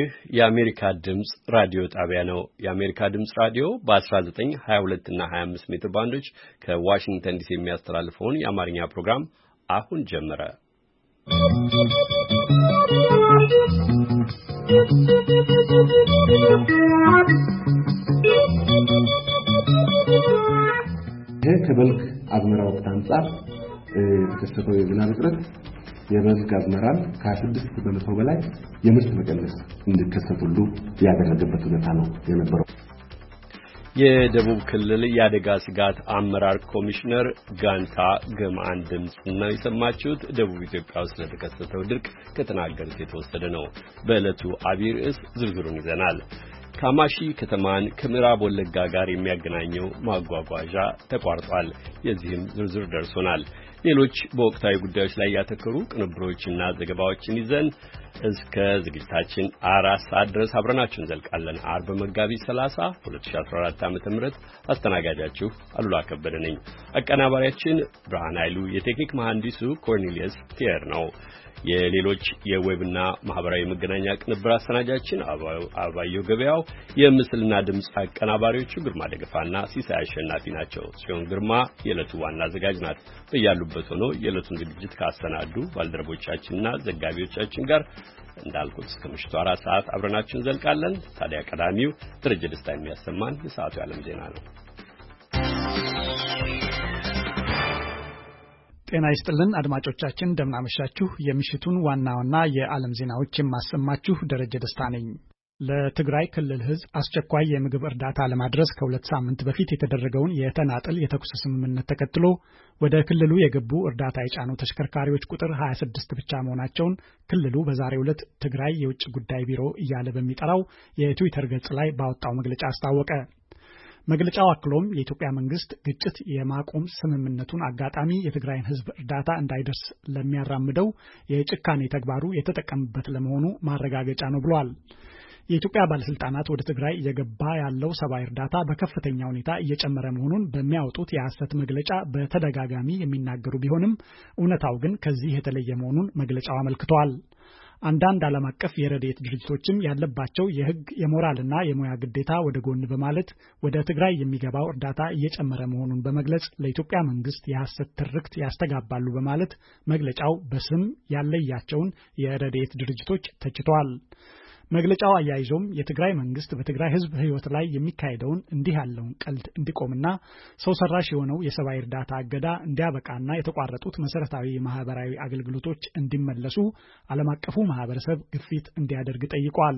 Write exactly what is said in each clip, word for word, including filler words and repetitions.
ይህ የአሜሪካ ድምጽ ራዲዮ ጣቢያ ነው። የአሜሪካ ድምጽ ራዲዮ በ19፣ ሃያ ሁለት እና ሃያ አምስት ሜትር ባንዶች ከዋሽንግተን ዲሲ የሚያስተላልፈውን የአማርኛ ፕሮግራም አሁን ጀመረ። ይህ ከበልግ አዝመራ ወቅት አንጻር የተከሰተው የዝናብ እጥረት የበልግ አዝመራን ከስድስት በመቶ በላይ የምርት መቀነስ እንዲከሰት ሁሉ ያደረገበት ሁኔታ ነው የነበረው። የደቡብ ክልል የአደጋ ስጋት አመራር ኮሚሽነር ጋንታ ገማን ድምጽ ነው የሰማችሁት። ደቡብ ኢትዮጵያ ውስጥ ለተከሰተው ድርቅ ከተናገሩት የተወሰደ ነው። በዕለቱ አብይ ርዕስ ዝርዝሩን ይዘናል። ካማሺ ከተማን ከምዕራብ ወለጋ ጋር የሚያገናኘው ማጓጓዣ ተቋርጧል። የዚህም ዝርዝር ደርሶናል። ሌሎች በወቅታዊ ጉዳዮች ላይ ያተኮሩ ቅንብሮችና ዘገባዎችን ይዘን እስከ ዝግጅታችን አራት ሰዓት ድረስ አብረናችሁን ዘልቃለን። አርብ መጋቢት ሰላሳ ሁለት ሺህ አስራ አራት ዓመተ ምህረት አስተናጋጃችሁ አሉላ ከበደ ነኝ። አቀናባሪያችን ብርሃን ኃይሉ፣ የቴክኒክ መሐንዲሱ ኮርኔሊየስ ቲየር ነው። የሌሎች የዌብና ማህበራዊ መገናኛ ቅንብር አሰናጃችን አባየው ገበያው፣ የምስልና ድምጽ አቀናባሪዎቹ ግርማ ደገፋና ሲሳይ አሸናፊ ናቸው። ጽዮን ግርማ የዕለቱ ዋና አዘጋጅ ናት። በያሉበት ሆኖ የዕለቱን ዝግጅት ካሰናዱ ባልደረቦቻችንና ዘጋቢዎቻችን ጋር እንዳልኩት እስከ ምሽቱ አራት ሰዓት አብረናችሁን ዘልቃለን። ታዲያ ቀዳሚው ደረጀ ደስታ የሚያሰማን የሰዓቱ የዓለም ዜና ነው። ጤና ይስጥልን አድማጮቻችን፣ እንደምናመሻችሁ። የምሽቱን ዋና ዋና የዓለም ዜናዎች የማሰማችሁ ደረጀ ደስታ ነኝ። ለትግራይ ክልል ሕዝብ አስቸኳይ የምግብ እርዳታ ለማድረስ ከሁለት ሳምንት በፊት የተደረገውን የተናጥል የተኩስ ስምምነት ተከትሎ ወደ ክልሉ የገቡ እርዳታ የጫኑ ተሽከርካሪዎች ቁጥር ሃያ ስድስት ብቻ መሆናቸውን ክልሉ በዛሬው ዕለት ትግራይ የውጭ ጉዳይ ቢሮ እያለ በሚጠራው የትዊተር ገጽ ላይ ባወጣው መግለጫ አስታወቀ። መግለጫው አክሎም የኢትዮጵያ መንግስት ግጭት የማቆም ስምምነቱን አጋጣሚ የትግራይን ሕዝብ እርዳታ እንዳይደርስ ለሚያራምደው የጭካኔ ተግባሩ የተጠቀመበት ለመሆኑ ማረጋገጫ ነው ብሏል። የኢትዮጵያ ባለስልጣናት ወደ ትግራይ እየገባ ያለው ሰብአዊ እርዳታ በከፍተኛ ሁኔታ እየጨመረ መሆኑን በሚያወጡት የሐሰት መግለጫ በተደጋጋሚ የሚናገሩ ቢሆንም እውነታው ግን ከዚህ የተለየ መሆኑን መግለጫው አመልክቷል። አንዳንድ ዓለም አቀፍ የረድኤት ድርጅቶችም ያለባቸው የህግ የሞራልና የሙያ ግዴታ ወደ ጎን በማለት ወደ ትግራይ የሚገባው እርዳታ እየጨመረ መሆኑን በመግለጽ ለኢትዮጵያ መንግስት የሐሰት ትርክት ያስተጋባሉ በማለት መግለጫው በስም ያለያቸውን የረድኤት ድርጅቶች ተችቷል። መግለጫው አያይዞም የትግራይ መንግስት በትግራይ ህዝብ ህይወት ላይ የሚካሄደውን እንዲህ ያለውን ቀልድ እንዲቆምና ሰው ሰራሽ የሆነው የሰብአዊ እርዳታ እገዳ እንዲያበቃና የተቋረጡት መሰረታዊ ማህበራዊ አገልግሎቶች እንዲመለሱ ዓለም አቀፉ ማህበረሰብ ግፊት እንዲያደርግ ጠይቋል።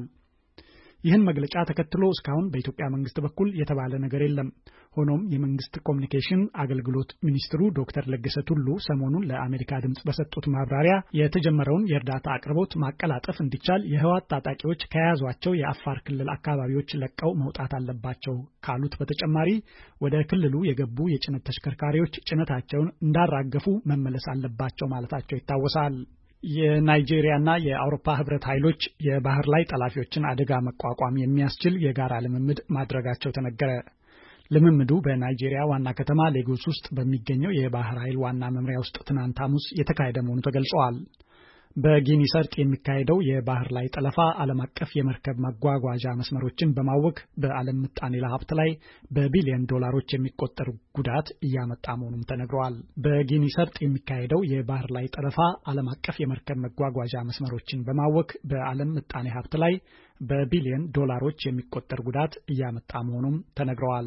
ይህን መግለጫ ተከትሎ እስካሁን በኢትዮጵያ መንግስት በኩል የተባለ ነገር የለም። ሆኖም የመንግስት ኮሚኒኬሽን አገልግሎት ሚኒስትሩ ዶክተር ለገሰ ቱሉ ሰሞኑን ለአሜሪካ ድምጽ በሰጡት ማብራሪያ የተጀመረውን የእርዳታ አቅርቦት ማቀላጠፍ እንዲቻል የህወሓት ታጣቂዎች ከያዟቸው የአፋር ክልል አካባቢዎች ለቀው መውጣት አለባቸው ካሉት በተጨማሪ ወደ ክልሉ የገቡ የጭነት ተሽከርካሪዎች ጭነታቸውን እንዳራገፉ መመለስ አለባቸው ማለታቸው ይታወሳል። የናይጄሪያና የአውሮፓ ህብረት ኃይሎች የባህር ላይ ጠላፊዎችን አደጋ መቋቋም የሚያስችል የጋራ ልምምድ ማድረጋቸው ተነገረ። ልምምዱ በናይጄሪያ ዋና ከተማ ሌጎስ ውስጥ በሚገኘው የባህር ኃይል ዋና መምሪያ ውስጥ ትናንት ሐሙስ የተካሄደ መሆኑ ተገልጿል። በጊኒ ሰርጥ የሚካሄደው የባህር ላይ ጠለፋ ዓለም አቀፍ የመርከብ ማጓጓዣ መስመሮችን በማወክ በዓለም ምጣኔ ሀብት ላይ በቢሊዮን ዶላሮች የሚቆጠር ጉዳት እያመጣ መሆኑም ተነግሯል። በጊኒ ሰርጥ የሚካሄደው የባህር ላይ ጠለፋ ዓለም አቀፍ የመርከብ መጓጓዣ መስመሮችን በማወክ በዓለም ምጣኔ ሀብት ላይ በቢሊዮን ዶላሮች የሚቆጠር ጉዳት እያመጣ መሆኑም ተነግሯል።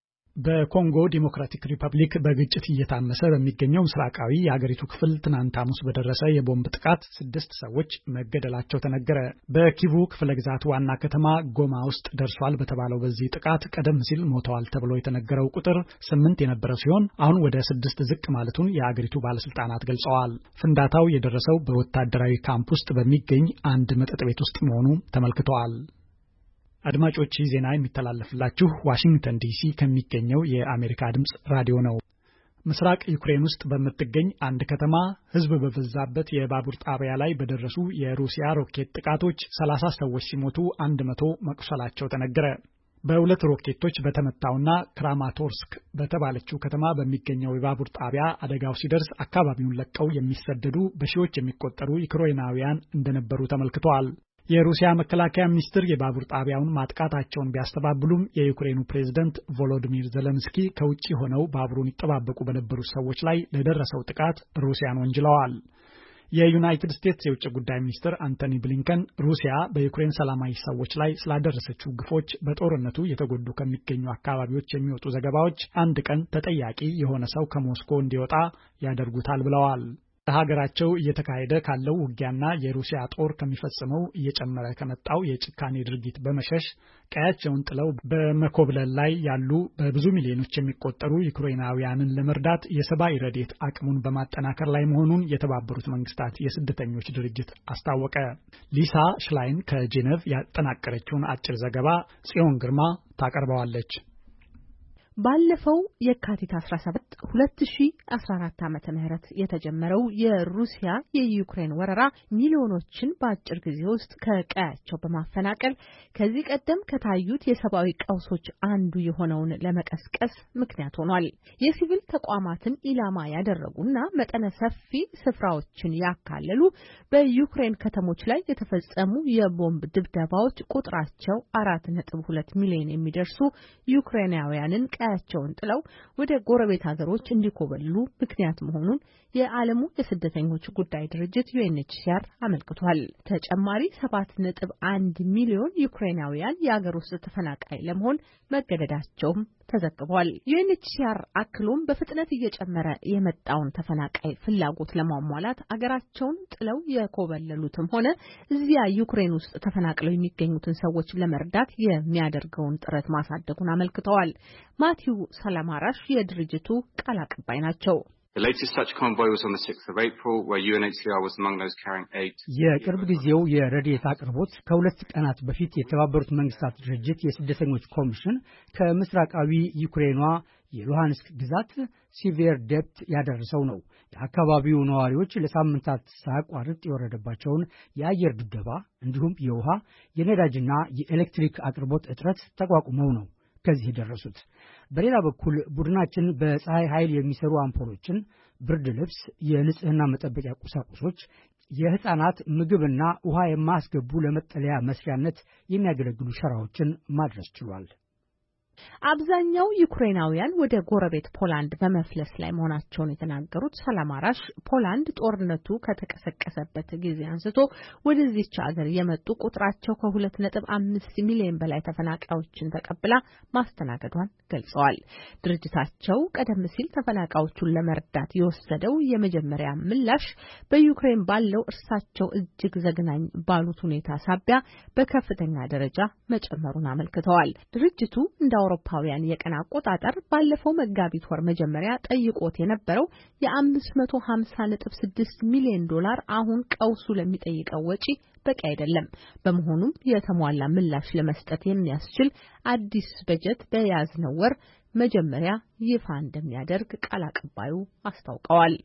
በኮንጎ ዲሞክራቲክ ሪፐብሊክ በግጭት እየታመሰ በሚገኘው ምስራቃዊ የአገሪቱ ክፍል ትናንት ሐሙስ በደረሰ የቦምብ ጥቃት ስድስት ሰዎች መገደላቸው ተነገረ። በኪቩ ክፍለ ግዛት ዋና ከተማ ጎማ ውስጥ ደርሷል በተባለው በዚህ ጥቃት ቀደም ሲል ሞተዋል ተብሎ የተነገረው ቁጥር ስምንት የነበረ ሲሆን አሁን ወደ ስድስት ዝቅ ማለቱን የአገሪቱ ባለስልጣናት ገልጸዋል። ፍንዳታው የደረሰው በወታደራዊ ካምፕ ውስጥ በሚገኝ አንድ መጠጥ ቤት ውስጥ መሆኑ ተመልክቷል። አድማጮች ዜና የሚተላለፍላችሁ ዋሽንግተን ዲሲ ከሚገኘው የአሜሪካ ድምጽ ራዲዮ ነው። ምስራቅ ዩክሬን ውስጥ በምትገኝ አንድ ከተማ ህዝብ በበዛበት የባቡር ጣቢያ ላይ በደረሱ የሩሲያ ሮኬት ጥቃቶች ሰላሳ ሰዎች ሲሞቱ አንድ መቶ መቁሰላቸው ተነገረ። በሁለት ሮኬቶች በተመታውና ክራማቶርስክ በተባለችው ከተማ በሚገኘው የባቡር ጣቢያ አደጋው ሲደርስ አካባቢውን ለቀው የሚሰደዱ በሺዎች የሚቆጠሩ ዩክሬናውያን እንደነበሩ ተመልክቷል። የሩሲያ መከላከያ ሚኒስትር የባቡር ጣቢያውን ማጥቃታቸውን ቢያስተባብሉም የዩክሬኑ ፕሬዝዳንት ቮሎዲሚር ዜሌንስኪ ከውጪ ሆነው ባቡሩን ይጠባበቁ በነበሩ ሰዎች ላይ ለደረሰው ጥቃት ሩሲያን ወንጅለዋል። የዩናይትድ ስቴትስ የውጭ ጉዳይ ሚኒስትር አንቶኒ ብሊንከን ሩሲያ በዩክሬን ሰላማዊ ሰዎች ላይ ስላደረሰችው ግፎች በጦርነቱ የተጎዱ ከሚገኙ አካባቢዎች የሚወጡ ዘገባዎች አንድ ቀን ተጠያቂ የሆነ ሰው ከሞስኮ እንዲወጣ ያደርጉታል ብለዋል። በሀገራቸው እየተካሄደ ካለው ውጊያና የሩሲያ ጦር ከሚፈጽመው እየጨመረ ከመጣው የጭካኔ ድርጊት በመሸሽ ቀያቸውን ጥለው በመኮብለል ላይ ያሉ በብዙ ሚሊዮኖች የሚቆጠሩ ዩክሬናውያንን ለመርዳት የሰብአዊ ረድኤት አቅሙን በማጠናከር ላይ መሆኑን የተባበሩት መንግስታት የስደተኞች ድርጅት አስታወቀ። ሊሳ ሽላይን ከጄኔቭ ያጠናቀረችውን አጭር ዘገባ ጽዮን ግርማ ታቀርበዋለች። ባለፈው የካቲት አስራ ሰባት ሁለት ሺህ አስራ አራት ዓመተ ምህረት የተጀመረው የሩሲያ የዩክሬን ወረራ ሚሊዮኖችን በአጭር ጊዜ ውስጥ ከቀያቸው በማፈናቀል ከዚህ ቀደም ከታዩት የሰብአዊ ቀውሶች አንዱ የሆነውን ለመቀስቀስ ምክንያት ሆኗል። የሲቪል ተቋማትን ኢላማ ያደረጉና መጠነ ሰፊ ስፍራዎችን ያካለሉ በዩክሬን ከተሞች ላይ የተፈጸሙ የቦምብ ድብደባዎች ቁጥራቸው አራት ነጥብ ሁለት ሚሊዮን የሚደርሱ ዩክሬናውያንን ቀያቸውን ጥለው ወደ ጎረቤት ሀገሮች እንዲኮበሉ ምክንያት መሆኑን የዓለሙ የስደተኞች ጉዳይ ድርጅት ዩኤንኤችሲአር አመልክቷል። ተጨማሪ ሰባት ነጥብ አንድ ሚሊዮን ዩክሬናውያን የሀገር ውስጥ ተፈናቃይ ለመሆን መገደዳቸውም ተዘግቧል። ዩኤንኤችሲአር አክሎም በፍጥነት እየጨመረ የመጣውን ተፈናቃይ ፍላጎት ለማሟላት አገራቸውን ጥለው የኮበለሉትም ሆነ እዚያ ዩክሬን ውስጥ ተፈናቅለው የሚገኙትን ሰዎች ለመርዳት የሚያደርገውን ጥረት ማሳደጉን አመልክተዋል። ማቲው ሰላማራሽ የድርጅቱ ቃል አቀባይ ናቸው። The latest such convoy was on the sixth of April, where U N H C R was among those carrying aid. የቅርብ ጊዜው የረድኤት አቅርቦት ከሁለት ቀናት በፊት የተባበሩት መንግስታት ድርጅት የስደተኞች ኮሚሽን ከምስራቃዊ ዩክሬኗ የሉሃንስክ ግዛት ሲቪር ዴፕት ያደረሰው ነው። የአካባቢው ነዋሪዎች ለሳምንታት ሳያቋርጥ የወረደባቸውን የአየር ድብደባ እንዲሁም የውሃ የነዳጅና የኤሌክትሪክ አቅርቦት እጥረት ተቋቁመው ነው ከዚህ ደረሱት። በሌላ በኩል ቡድናችን በፀሐይ ኃይል የሚሰሩ አምፖሎችን፣ ብርድ ልብስ፣ የንጽህና መጠበቂያ ቁሳቁሶች፣ የህፃናት ምግብና ውሃ የማያስገቡ ለመጠለያ መስሪያነት የሚያገለግሉ ሸራዎችን ማድረስ ችሏል። አብዛኛው ዩክሬናውያን ወደ ጎረቤት ፖላንድ በመፍለስ ላይ መሆናቸውን የተናገሩት ሰላማራሽ ፖላንድ ጦርነቱ ከተቀሰቀሰበት ጊዜ አንስቶ ወደዚህች ሀገር የመጡ ቁጥራቸው ከሁለት ነጥብ አምስት ሚሊዮን በላይ ተፈናቃዮችን ተቀብላ ማስተናገዷን ገልጸዋል። ድርጅታቸው ቀደም ሲል ተፈናቃዮቹን ለመርዳት የወሰደው የመጀመሪያ ምላሽ በዩክሬን ባለው እርሳቸው እጅግ ዘግናኝ ባሉት ሁኔታ ሳቢያ በከፍተኛ ደረጃ መጨመሩን አመልክተዋል። ድርጅቱ እንደ አውሮፓውያን የቀን አቆጣጠር ባለፈው መጋቢት ወር መጀመሪያ ጠይቆት የነበረው የአምስት መቶ ሀምሳ ነጥብ ስድስት ሚሊዮን ዶላር አሁን ቀውሱ ለሚጠይቀው ወጪ በቂ አይደለም። በመሆኑም የተሟላ ምላሽ ለመስጠት የሚያስችል አዲስ በጀት በያዝነው ወር መጀመሪያ ይፋ እንደሚያደርግ ቃል አቀባዩ አስታውቀዋል።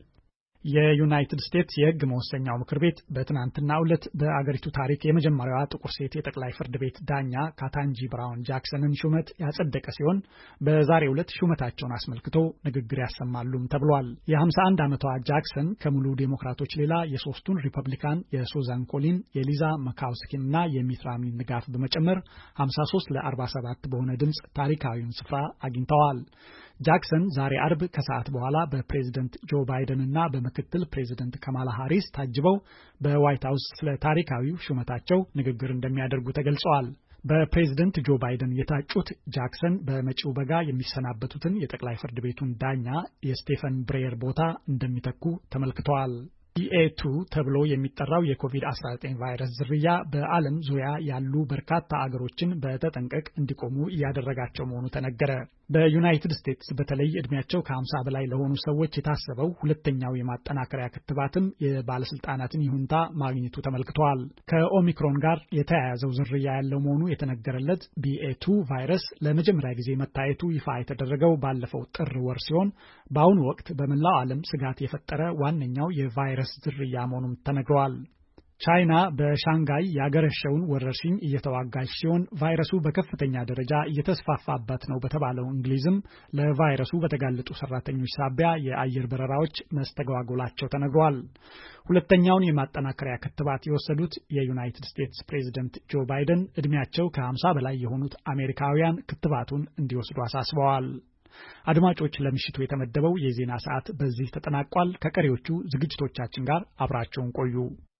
የዩናይትድ ስቴትስ የሕግ መወሰኛው ምክር ቤት በትናንትናው ዕለት በአገሪቱ ታሪክ የመጀመሪያዋ ጥቁር ሴት የጠቅላይ ፍርድ ቤት ዳኛ ካታንጂ ብራውን ጃክሰንን ሹመት ያጸደቀ ሲሆን በዛሬው ዕለት ሹመታቸውን አስመልክቶ ንግግር ያሰማሉም ተብሏል። የሀምሳ አንድ ዓመቷ ጃክሰን ከሙሉ ዴሞክራቶች ሌላ የሶስቱን ሪፐብሊካን የሱዛን ኮሊን፣ የሊዛ መካውስኪንና የሚት ሮምኒን ድጋፍ በመጨመር ሀምሳ ሶስት ለአርባ ሰባት በሆነ ድምፅ ታሪካዊውን ስፍራ አግኝተዋል። ጃክሰን ዛሬ አርብ ከሰዓት በኋላ በፕሬዝደንት ጆ ባይደን እና በምክትል ፕሬዝደንት ካማላ ሃሪስ ታጅበው በዋይት ሃውስ ስለ ታሪካዊው ሹመታቸው ንግግር እንደሚያደርጉ ተገልጸዋል። በፕሬዝደንት ጆ ባይደን የታጩት ጃክሰን በመጪው በጋ የሚሰናበቱትን የጠቅላይ ፍርድ ቤቱን ዳኛ የስቴፈን ብሬየር ቦታ እንደሚተኩ ተመልክተዋል። ቢ ኤ ቱ ተብሎ የሚጠራው የኮቪድ አስራ ዘጠኝ ቫይረስ ዝርያ በዓለም ዙሪያ ያሉ በርካታ አገሮችን በተጠንቀቅ እንዲቆሙ እያደረጋቸው መሆኑ ተነገረ። በዩናይትድ ስቴትስ በተለይ እድሜያቸው ከሀምሳ በላይ ለሆኑ ሰዎች የታሰበው ሁለተኛው የማጠናከሪያ ክትባትም የባለስልጣናትን ይሁንታ ማግኘቱ ተመልክቷል። ከኦሚክሮን ጋር የተያያዘው ዝርያ ያለው መሆኑ የተነገረለት ቢ ኤ ቱ ቫይረስ ለመጀመሪያ ጊዜ መታየቱ ይፋ የተደረገው ባለፈው ጥር ወር ሲሆን በአሁኑ ወቅት በመላው ዓለም ስጋት የፈጠረ ዋነኛው የቫይረስ ዝርያ መሆኑም ተነግሯል። ቻይና በሻንጋይ ያገረሸውን ወረርሽኝ እየተዋጋች ሲሆን ቫይረሱ በከፍተኛ ደረጃ እየተስፋፋበት ነው በተባለው እንግሊዝም ለቫይረሱ በተጋለጡ ሰራተኞች ሳቢያ የአየር በረራዎች መስተጓጎላቸው ተነግሯል። ሁለተኛውን የማጠናከሪያ ክትባት የወሰዱት የዩናይትድ ስቴትስ ፕሬዝዳንት ጆ ባይደን እድሜያቸው ከሀምሳ በላይ የሆኑት አሜሪካውያን ክትባቱን እንዲወስዱ አሳስበዋል። አድማጮች፣ ለምሽቱ የተመደበው የዜና ሰዓት በዚህ ተጠናቋል። ከቀሪዎቹ ዝግጅቶቻችን ጋር አብራችሁን ቆዩ።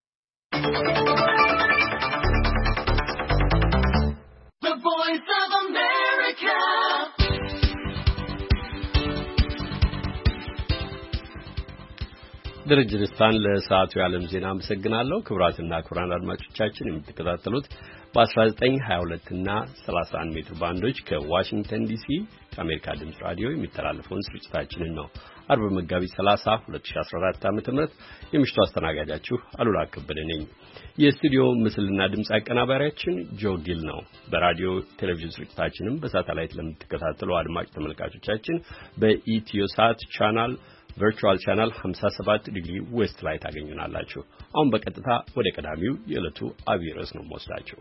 The Voice of America. ደረጀ ደስታን ለሰዓቱ የዓለም ዜና አመሰግናለሁ። ክቡራትና ክቡራን አድማጮቻችን የምትከታተሉት በ1922 እና ሰላሳ አንድ ሜትር ባንዶች ከዋሽንግተን ዲሲ ከአሜሪካ ድምጽ ራዲዮ የሚተላለፈውን ስርጭታችንን ነው። አርብ መጋቢት ሰላሳ ሁለት ሺህ አስራ አራት ዓ.ም የምሽቱ አስተናጋጃችሁ አሉላ ከበደ ነኝ። የስቱዲዮ ምስልና ድምጽ አቀናባሪያችን ጆ ጊል ነው። በራዲዮ ቴሌቪዥን ስርጭታችንም በሳተላይት ለምትከታተሉ አድማጭ ተመልካቾቻችን በኢትዮሳት ቻናል ቨርቹዋል ቻናል ሀምሳ ሰባት ዲግሪ ዌስት ላይ ታገኙናላችሁ። አሁን በቀጥታ ወደ ቀዳሚው የዕለቱ አብይ ርዕስ ነው የምወስዳችሁ።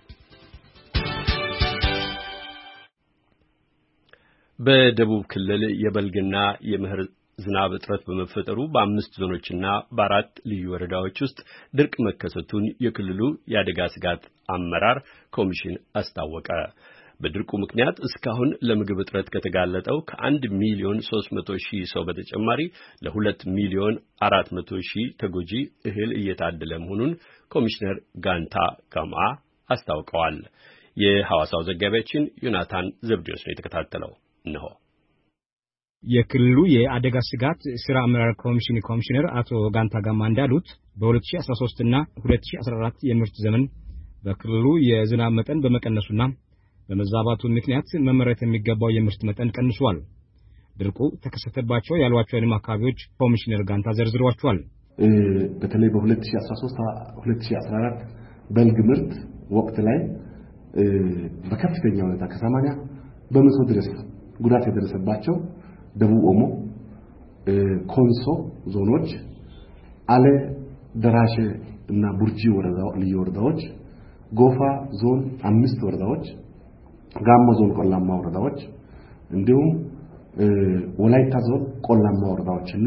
በደቡብ ክልል የበልግና የመኸር ዝናብ እጥረት በመፈጠሩ በአምስት ዞኖችና በአራት ልዩ ወረዳዎች ውስጥ ድርቅ መከሰቱን የክልሉ የአደጋ ስጋት አመራር ኮሚሽን አስታወቀ። በድርቁ ምክንያት እስካሁን ለምግብ እጥረት ከተጋለጠው ከአንድ ሚሊዮን ሦስት መቶ ሺህ ሰው በተጨማሪ ለሁለት ሚሊዮን አራት መቶ ሺህ ተጎጂ እህል እየታደለ መሆኑን ኮሚሽነር ጋንታ ጋማ አስታውቀዋል። የሐዋሳው ዘጋቢያችን ዮናታን ዘብዴዎስ ነው የተከታተለው። እነሆ የክልሉ የአደጋ ስጋት ስራ አመራር ኮሚሽን ኮሚሽነር አቶ ጋንታ ጋማ እንዳሉት በ2013 እና ሁለት ሺህ አስራ አራት የምርት ዘመን በክልሉ የዝናብ መጠን በመቀነሱና በመዛባቱ ምክንያት መመረት የሚገባው የምርት መጠን ቀንሷል። ድርቁ ተከሰተባቸው ያሏቸውን አካባቢዎች ኮሚሽነር ጋንታ ዘርዝሯቸዋል። በተለይ በ2013 ሁለት ሺህ አስራ አራት በልግ ምርት ወቅት ላይ በከፍተኛ ሁኔታ ከሰማንያ በመቶ ድረስ ጉዳት የደረሰባቸው ደቡብ ኦሞ፣ ኮንሶ ዞኖች፣ አለ ደራሼ እና ቡርጂ ወረዳዎች፣ ጎፋ ዞን አምስት ወረዳዎች፣ ጋሞ ዞን ቆላማ ወረዳዎች እንዲሁም ወላይታ ዞን ቆላማ ወረዳዎችና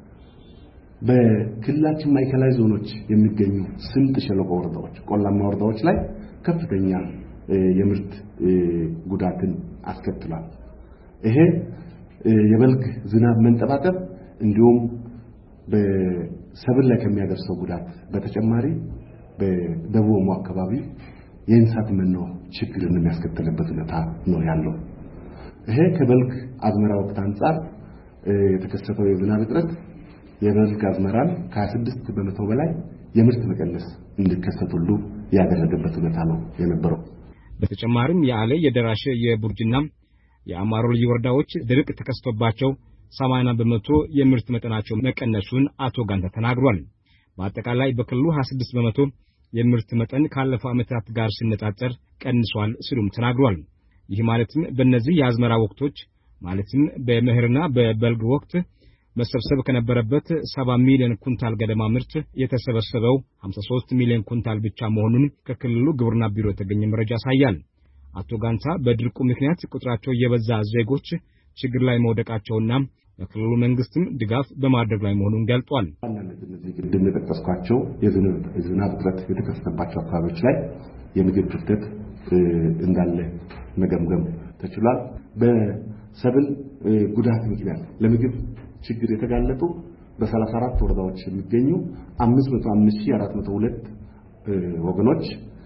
በክልላችን ማዕከላዊ ዞኖች የሚገኙ ስምጥ ሸለቆ ወረዳዎች ቆላማ ወረዳዎች ላይ ከፍተኛ የምርት ጉዳትን አስከትሏል። ይሄ የበልግ ዝናብ መንጠባጠብ እንዲሁም በሰብል ላይ ከሚያደርሰው ጉዳት በተጨማሪ በደቡብ ኦሞ አካባቢ የእንስሳት መኖ ችግርን የሚያስከትልበት ሁኔታ ነው ያለው። ይሄ ከበልግ አዝመራ ወቅት አንጻር የተከሰተው የዝናብ እጥረት የበልግ አዝመራን ከሃያ ስድስት በመቶ በላይ የምርት መቀነስ እንዲከሰት ሁሉ ያደረገበት ሁኔታ ነው የነበረው። በተጨማሪም የአለ የደራሼ የቡርጅና የአማሮ ልዩ ወረዳዎች ድርቅ ተከስቶባቸው ሰማንያ በመቶ የምርት መጠናቸው መቀነሱን አቶ ጋንታ ተናግሯል። በአጠቃላይ በክልሉ ሃያ ስድስት በመቶ የምርት መጠን ካለፈው ዓመታት ጋር ሲነጻጸር ቀንሷል ሲሉም ተናግሯል። ይህ ማለትም በእነዚህ የአዝመራ ወቅቶች ማለትም በመኸርና በበልግ ወቅት መሰብሰብ ከነበረበት ሰባ ሚሊዮን ኩንታል ገደማ ምርት የተሰበሰበው ሃምሳ ሦስት ሚሊዮን ኩንታል ብቻ መሆኑን ከክልሉ ግብርና ቢሮ የተገኘ መረጃ ያሳያል። አቶ ጋንታ በድርቁ ምክንያት ቁጥራቸው የበዛ ዜጎች ችግር ላይ መውደቃቸውና የክልሉ መንግስትም ድጋፍ በማድረግ ላይ መሆኑን ገልጧል። እነዚህ ቅድም የጠቀስኳቸው የዝናብ እጥረት የተከሰተባቸው አካባቢዎች ላይ የምግብ ክፍተት እንዳለ መገምገም ተችሏል። በሰብል ጉዳት ምክንያት ለምግብ ችግር የተጋለጡ በሰላሳ አራት ወረዳዎች የሚገኙ አምስት መቶ አምስት ሺህ አራት መቶ ሁለት ወገኖች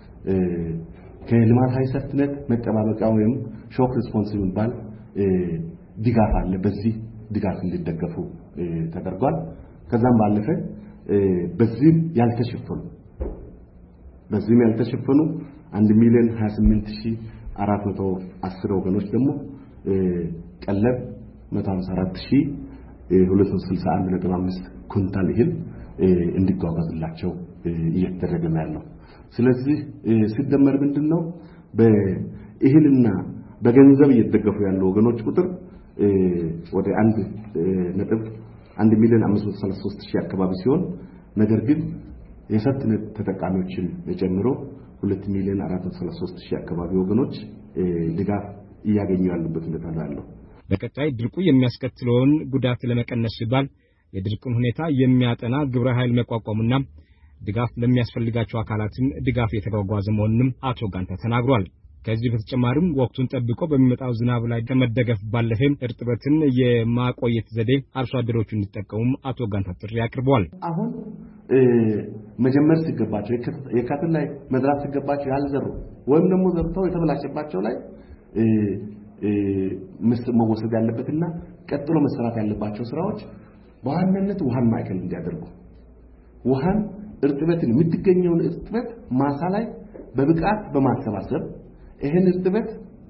ከልማታዊ ሰርትነት መጠባበቂያ ወይም ሾክ ሪስፖንስ የሚባል ድጋፍ አለ። በዚህ ድጋፍ እንዲደገፉ ተደርጓል። ከዛም ባለፈ በዚህም ያልተሸፈኑ በዚህም ያልተሸፈኑ አንድ ሚሊዮን ሃያ ስምንት ሺህ አራት መቶ አስር ወገኖች ደግሞ ቀለብ መቶ ሃምሳ አራት ሺህ ሁለት መቶ ስልሳ አንድ ነጥብ አምስት ኩንታል እህል እንዲጓጓዝላቸው እየተደረገ ነው ያለው። ስለዚህ ሲደመር ምንድነው በእህልና በገንዘብ እየተደገፉ ያሉ ወገኖች ቁጥር ወደ አንድ ነጥብ አንድ ሚሊዮን አምስት መቶ ሰላሳ ሦስት ሺህ አካባቢ ሲሆን ነገር ግን የሰብትነት ተጠቃሚዎችን ጨምሮ ሁለት ሚሊዮን አራት መቶ ሰላሳ ሦስት ሺህ አካባቢ ወገኖች ድጋፍ እያገኙ ያሉበት ሁኔታ አለው። በቀጣይ ድርቁ የሚያስከትለውን ጉዳት ለመቀነስ ሲባል የድርቁን ሁኔታ የሚያጠና ግብረ ኃይል መቋቋሙና ድጋፍ ለሚያስፈልጋቸው አካላትም ድጋፍ የተጓጓዘ መሆኑንም አቶ ጋንታ ተናግሯል። ከዚህ በተጨማሪም ወቅቱን ጠብቆ በሚመጣው ዝናብ ላይ ከመደገፍ ባለፈም እርጥበትን የማቆየት ዘዴ አርሶ አደሮቹ እንዲጠቀሙ አቶ ጋንታ ጥሪ አቅርበዋል። አሁን መጀመር ሲገባቸው የካቲት ላይ መዝራት ሲገባቸው ያልዘሩ ወይም ደግሞ ዘርተው የተበላሸባቸው ላይ መወሰድ ያለበትና ቀጥሎ መሰራት ያለባቸው ስራዎች በዋናነት ውሃን ማዕከል እንዲያደርጉ ውሃን እርጥበትን የምትገኘውን እርጥበት ማሳ ላይ በብቃት በማሰባሰብ ይሄን እርጥበት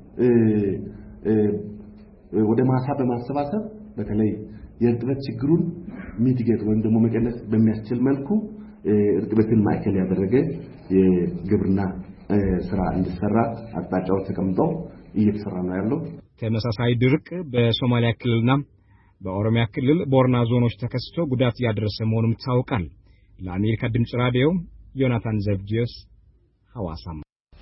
ወደ ማሳ በማሰባሰብ በተለይ የእርጥበት ችግሩን ሚቲጌት ወይም ደግሞ መቀነስ በሚያስችል መልኩ እርጥበትን ማዕከል ያደረገ የግብርና ስራ እንዲሰራ አቅጣጫዎች ተቀምጠው እየተሰራ ነው ያለው። ተመሳሳይ ድርቅ በሶማሊያ ክልልና በኦሮሚያ ክልል ቦርና ዞኖች ተከስቶ ጉዳት ያደረሰ መሆኑም ታውቋል። ለአሜሪካ ድምጽ ራዲዮ ዮናታን ዘብጂዮስ ሐዋሳም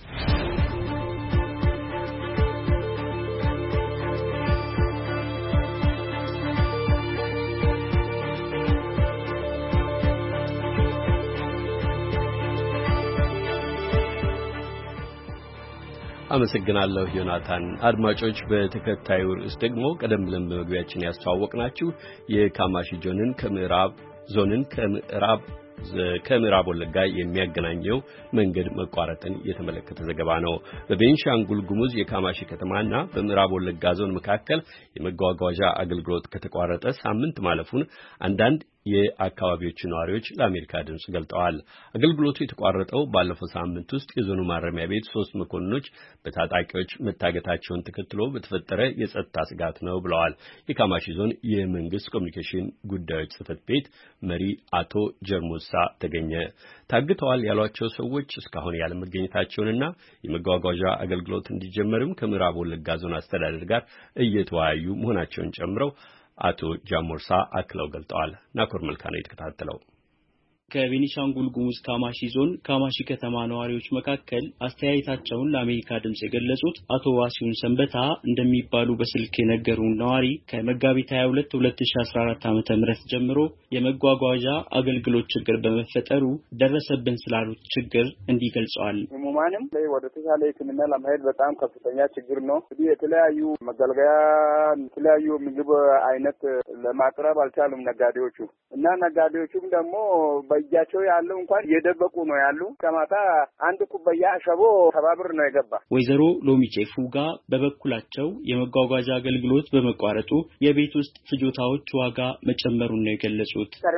አመሰግናለሁ ዮናታን። አድማጮች በተከታዩ ርዕስ ደግሞ ቀደም ብለን በመግቢያችን ያስተዋወቅናችሁ የካማሺ ዞንን ከምዕራብ ዞንን ከምዕራብ ከምዕራብ ወለጋ የሚያገናኘው መንገድ መቋረጥን የተመለከተ ዘገባ ነው። በቤንሻንጉል ጉሙዝ የካማሺ ከተማና በምዕራብ ወለጋ ዞን መካከል የመጓጓዣ አገልግሎት ከተቋረጠ ሳምንት ማለፉን አንዳንድ የአካባቢዎቹ ነዋሪዎች ለአሜሪካ ድምጽ ገልጠዋል። አገልግሎቱ የተቋረጠው ባለፈው ሳምንት ውስጥ የዞኑ ማረሚያ ቤት ሶስት መኮንኖች በታጣቂዎች መታገታቸውን ተከትሎ በተፈጠረ የጸጥታ ስጋት ነው ብለዋል። የካማሺ ዞን የመንግስት ኮሚኒኬሽን ጉዳዮች ጽሕፈት ቤት መሪ አቶ ጀርሞሳ ተገኘ ታግተዋል ያሏቸው ሰዎች እስካሁን ያለመገኘታቸውንና የመጓጓዣ አገልግሎት እንዲጀመርም ከምዕራብ ወለጋ ዞን አስተዳደር ጋር እየተወያዩ መሆናቸውን ጨምረው አቶ ጃሞርሳ አክለው ገልጠዋል። ናኮር መልካ ነው የተከታተለው። ከቤኒሻንጉል ጉሙዝ ካማሺ ዞን ካማሺ ከተማ ነዋሪዎች መካከል አስተያየታቸውን ለአሜሪካ ድምጽ የገለጹት አቶ ዋሲውን ሰንበታ እንደሚባሉ በስልክ የነገሩን ነዋሪ ከመጋቢት ሃያ ሁለት ሁለት ሺህ አስራ አራት ዓመተ ምህረት ጀምሮ የመጓጓዣ አገልግሎት ችግር በመፈጠሩ ደረሰብን ስላሉት ችግር እንዲህ ገልጸዋል። ሙማንም ላይ ወደ ተሻለ ሕክምና ለማሄድ በጣም ከፍተኛ ችግር ነው። እንግዲህ የተለያዩ መገልገያ የተለያዩ ምግብ አይነት ለማቅረብ አልቻሉም ነጋዴዎቹ እና ነጋዴዎቹም ደግሞ በእጃቸው ያለው እንኳን እየደበቁ ነው ያሉ። ከማታ አንድ ኩባያ አሸቦ ተባብር ነው የገባ። ወይዘሮ ሎሚጬ ፉጋ በበኩላቸው የመጓጓዣ አገልግሎት በመቋረጡ የቤት ውስጥ ፍጆታዎች ዋጋ መጨመሩን ነው የገለጹት።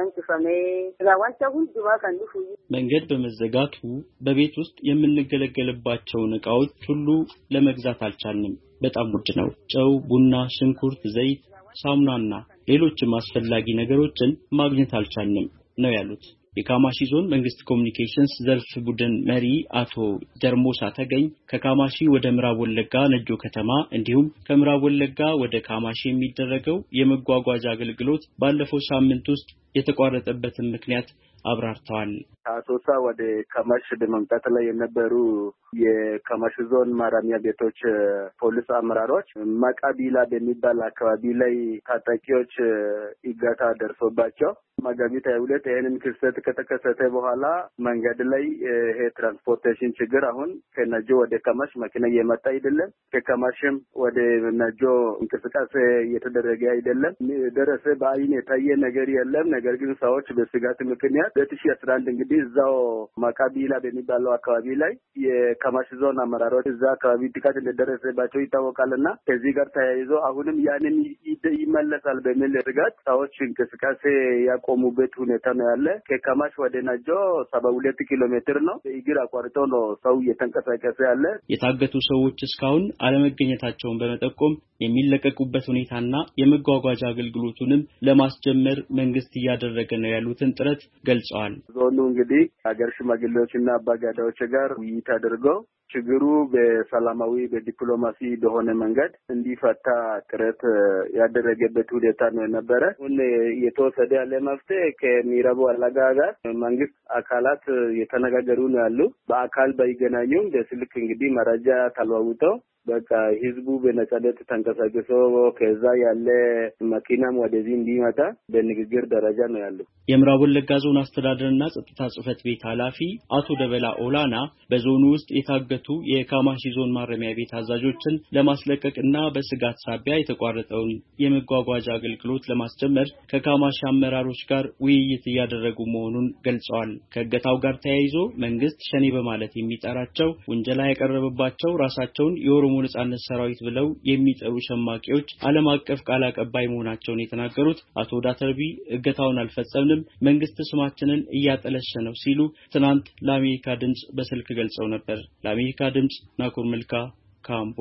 መንገድ በመዘጋቱ በቤት ውስጥ የምንገለገልባቸውን ዕቃዎች ሁሉ ለመግዛት አልቻልንም። በጣም ውድ ነው። ጨው፣ ቡና፣ ሽንኩርት፣ ዘይት፣ ሳሙናና ሌሎችም አስፈላጊ ነገሮችን ማግኘት አልቻልንም ነው ያሉት። የካማሺ ዞን መንግስት ኮሚኒኬሽንስ ዘርፍ ቡድን መሪ አቶ ጀርሞሳ ተገኝ ከካማሺ ወደ ምዕራብ ወለጋ ነጆ ከተማ እንዲሁም ከምዕራብ ወለጋ ወደ ካማሺ የሚደረገው የመጓጓዣ አገልግሎት ባለፈው ሳምንት ውስጥ የተቋረጠበትን ምክንያት አብራርተዋል። አሶሳ ወደ ካማሺ በመምጣት ላይ የነበሩ የካማሺ ዞን ማረሚያ ቤቶች ፖሊስ አመራሮች ማቃቢላ በሚባል አካባቢ ላይ ታጣቂዎች ይጋታ ደርሶባቸው መጋቢት ሃያ ሁለት ይሄንን ክስተት ከተከሰተ በኋላ መንገድ ላይ ይሄ ትራንስፖርቴሽን ችግር አሁን ከነጆ ወደ ካማሺ መኪና እየመጣ አይደለም፣ ከካማሺም ወደ ነጆ እንቅስቃሴ እየተደረገ አይደለም። ደረሰ በአይን የታየ ነገር የለም። ነገር ግን ሰዎች በስጋት ምክንያት ሁለት ሺህ አስራ አንድ እንግዲህ እዛው ማቃቢላ በሚባለው አካባቢ ላይ የካማሺ ዞን አመራሮች እዛ አካባቢ ጥቃት እንደደረሰባቸው ይታወቃልና ከዚህ ጋር ተያይዞ አሁንም ያንን ይመለሳል በሚል ስጋት ሰዎች እንቅስቃሴ ያቆሙበት ሁኔታ ነው ያለ። ከካማሺ ወደ ነጆ ሰባ ሁለት ኪሎ ሜትር ነው። እግር አቋርጦ ነው ሰው እየተንቀሳቀሰ ያለ። የታገቱ ሰዎች እስካሁን አለመገኘታቸውን በመጠቆም የሚለቀቁበት ሁኔታና የመጓጓዣ አገልግሎቱንም ለማስጀመር መንግስት እያደረገ ነው ያሉትን ጥረት ገልጸዋል። ገልጸዋል። ዞኑ እንግዲህ ሀገር ሽማግሌዎችና አባጋዳዎች ጋር ውይይት አድርገው ችግሩ በሰላማዊ በዲፕሎማሲ በሆነ መንገድ እንዲፈታ ጥረት ያደረገበት ሁኔታ ነው የነበረ። ሁሉ የተወሰደ ያለ መፍትሄ ከሚረቡ አላጋ ጋር መንግስት አካላት የተነጋገሩ ነው ያሉ። በአካል ባይገናኙም በስልክ እንግዲህ መረጃ ተለዋውጠው በቃ ህዝቡ በነጻነት ተንቀሳቅሶ ከዛ ያለ መኪናም ወደዚህ እንዲመጣ በንግግር ደረጃ ነው ያለው። የምዕራብ ወለጋ ዞን አስተዳደርና ጸጥታ ጽሕፈት ቤት ኃላፊ አቶ ደበላ ኦላና በዞኑ ውስጥ የታገቱ የካማሺ ዞን ማረሚያ ቤት አዛዦችን ለማስለቀቅና በስጋት ሳቢያ የተቋረጠውን የመጓጓዣ አገልግሎት ለማስጀመር ከካማሺ አመራሮች ጋር ውይይት እያደረጉ መሆኑን ገልጸዋል። ከእገታው ጋር ተያይዞ መንግስት ሸኔ በማለት የሚጠራቸው ውንጀላ ያቀረበባቸው ራሳቸውን የኦሮሞ ነጻነት ሰራዊት ብለው የሚጠሩ ሸማቂዎች ዓለም አቀፍ ቃል አቀባይ መሆናቸውን የተናገሩት አቶ ዳተርቢ እገታውን አልፈጸምንም፣ መንግስት ስማችንን እያጠለሸ ነው ሲሉ ትናንት ለአሜሪካ ድምጽ በስልክ ገልጸው ነበር። ለአሜሪካ ድምጽ ናኮር መልካ ካምቦ።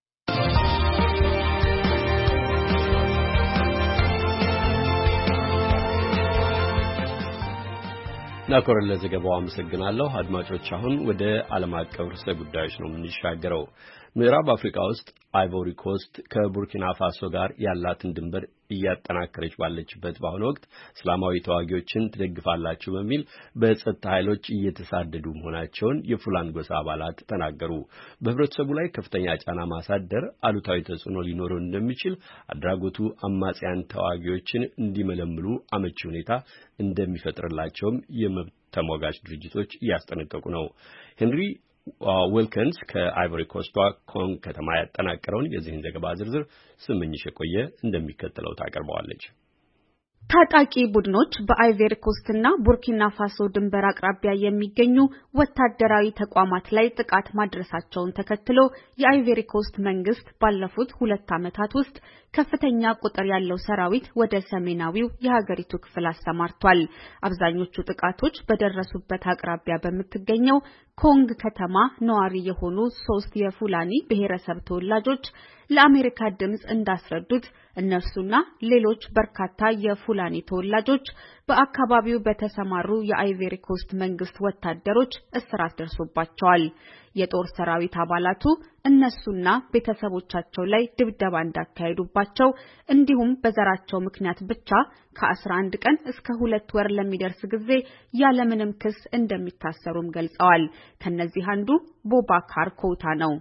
ናኮር ለዘገባው አመሰግናለሁ። አድማጮች አሁን ወደ ዓለም አቀፍ ርዕሰ ጉዳዮች ነው የምንሻገረው። ምዕራብ አፍሪካ ውስጥ አይቮሪ ኮስት ከቡርኪና ፋሶ ጋር ያላትን ድንበር እያጠናከረች ባለችበት በአሁኑ ወቅት እስላማዊ ተዋጊዎችን ትደግፋላችሁ በሚል በጸጥታ ኃይሎች እየተሳደዱ መሆናቸውን የፉላን ጎሳ አባላት ተናገሩ። በህብረተሰቡ ላይ ከፍተኛ ጫና ማሳደር አሉታዊ ተጽዕኖ ሊኖረው እንደሚችል አድራጎቱ አማጽያን ተዋጊዎችን እንዲመለምሉ አመቺ ሁኔታ እንደሚፈጥርላቸውም የመብት ተሟጋች ድርጅቶች እያስጠነቀቁ ነው። ሄንሪ ዊልኪንስ ከአይቮሪ ኮስቷ ኮንግ ከተማ ያጠናቀረውን የዚህን ዘገባ ዝርዝር ስምኝሽ የቆየ እንደሚከተለው ታቀርበዋለች። ታጣቂ ቡድኖች በአይቮሪ ኮስትና ቡርኪና ፋሶ ድንበር አቅራቢያ የሚገኙ ወታደራዊ ተቋማት ላይ ጥቃት ማድረሳቸውን ተከትሎ የአይቮሪ ኮስት መንግስት ባለፉት ሁለት ዓመታት ውስጥ ከፍተኛ ቁጥር ያለው ሰራዊት ወደ ሰሜናዊው የሀገሪቱ ክፍል አሰማርቷል። አብዛኞቹ ጥቃቶች በደረሱበት አቅራቢያ በምትገኘው ኮንግ ከተማ ነዋሪ የሆኑ ሶስት የፉላኒ ብሔረሰብ ተወላጆች ለአሜሪካ ድምጽ እንዳስረዱት እነርሱና ሌሎች በርካታ የፉላኒ ተወላጆች በአካባቢው በተሰማሩ የአይቮሪ ኮስት መንግስት ወታደሮች እስራት ደርሶባቸዋል። የጦር ሰራዊት አባላቱ እነሱና ቤተሰቦቻቸው ላይ ድብደባ እንዳካሄዱባቸው እንዲሁም በዘራቸው ምክንያት ብቻ ከአስራ አንድ ቀን እስከ ሁለት ወር ለሚደርስ ጊዜ ያለምንም ክስ እንደሚታሰሩም ገልጸዋል። ከነዚህ አንዱ ቦባካር ኮታ ነው።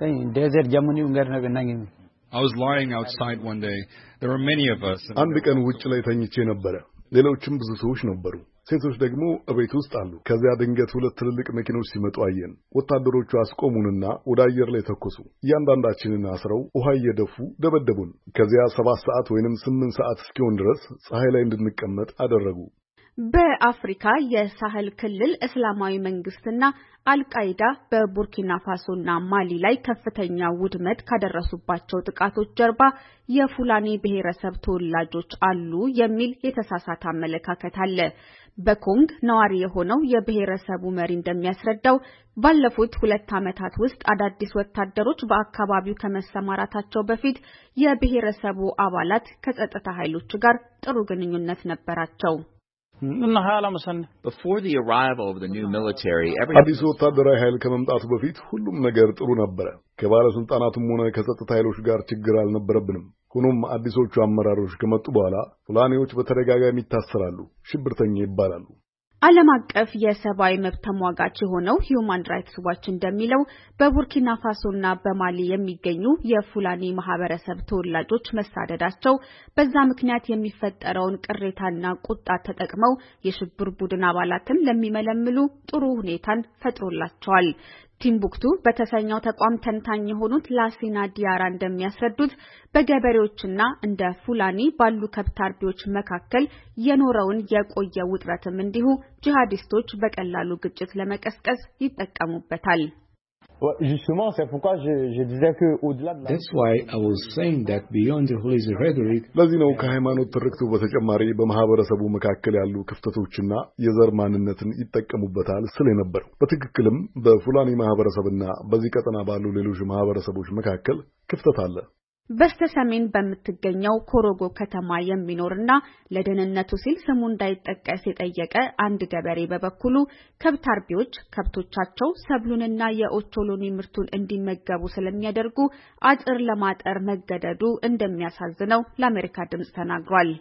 I was lying outside one day. There were many of us. አንድ ቀን ውጭ ላይ ተኝቼ ነበር። ሌሎችም ብዙ ሰዎች ነበሩ። ሴቶች ደግሞ እቤት ውስጥ አሉ። ከዚያ ድንገት ሁለት ትልልቅ መኪኖች ሲመጡ አየን። ወታደሮቹ አስቆሙንና ወደ አየር ላይ ተኮሱ። እያንዳንዳችንን አስረው ውሃ እየደፉ ደበደቡን። ከዚያ ሰባት ሰዓት ወይንም ስምንት ሰዓት እስኪሆን ድረስ ፀሐይ ላይ እንድንቀመጥ አደረጉ። በአፍሪካ የሳህል ክልል እስላማዊ መንግስትና አልቃይዳ በቡርኪና ፋሶና ማሊ ላይ ከፍተኛ ውድመት ካደረሱባቸው ጥቃቶች ጀርባ የፉላኒ ብሔረሰብ ተወላጆች አሉ የሚል የተሳሳተ አመለካከት አለ። በኮንግ ነዋሪ የሆነው የብሔረሰቡ መሪ እንደሚያስረዳው ባለፉት ሁለት ዓመታት ውስጥ አዳዲስ ወታደሮች በአካባቢው ከመሰማራታቸው በፊት የብሔረሰቡ አባላት ከጸጥታ ኃይሎች ጋር ጥሩ ግንኙነት ነበራቸው። Before the arrival of the new military, አዲስ ወታደራዊ ኃይል ከመምጣቱ በፊት ሁሉም ነገር ጥሩ ነበረ። ከባለስልጣናቱም ሆነ ከጸጥታ ኃይሎች ጋር ችግር አልነበረብንም። ሆኖም አዲሶቹ አመራሮች ከመጡ በኋላ ፉላኒዎች በተደጋጋሚ ይታሰራሉ፣ ሽብርተኛ ይባላሉ። ዓለም አቀፍ የሰብአዊ መብት ተሟጋች የሆነው ሂዩማን ራይትስ ዋች እንደሚለው በቡርኪና ፋሶና በማሊ የሚገኙ የፉላኒ ማህበረሰብ ተወላጆች መሳደዳቸው በዛ ምክንያት የሚፈጠረውን ቅሬታና ቁጣ ተጠቅመው የሽብር ቡድን አባላትን ለሚመለምሉ ጥሩ ሁኔታን ፈጥሮላቸዋል። ቲምቡክቱ በተሰኘው ተቋም ተንታኝ የሆኑት ላሲና ዲያራ እንደሚያስረዱት በገበሬዎችና እንደ ፉላኒ ባሉ ከብት አርቢዎች መካከል የኖረውን የቆየ ውጥረትም እንዲሁ ጂሃዲስቶች በቀላሉ ግጭት ለመቀስቀስ ይጠቀሙበታል። Justement, c'est pourquoi je, je disais que au-delà de la That's why I was saying that beyond the religious rhetoric, ለዚህ ነው ከሃይማኖት ትርክቱ በተጨማሪ በማህበረሰቡ መካከል ያሉ ክፍተቶችና የዘር ማንነትን ይጠቀሙበታል ስለ ነበር። በትክክልም በፉላኒ ማህበረሰብና በዚህ ቀጠና ባሉ ሌሎች ማህበረሰቦች መካከል ክፍተት አለ። በስተሰሜን በምትገኘው ኮሮጎ ከተማ የሚኖርና ለደህንነቱ ሲል ስሙ እንዳይጠቀስ የጠየቀ አንድ ገበሬ በበኩሉ ከብት አርቢዎች ከብቶቻቸው ሰብሉንና የኦቾሎኒ ምርቱን እንዲመገቡ ስለሚያደርጉ አጥር ለማጠር መገደዱ እንደሚያሳዝነው ለአሜሪካ ድምጽ ተናግሯል።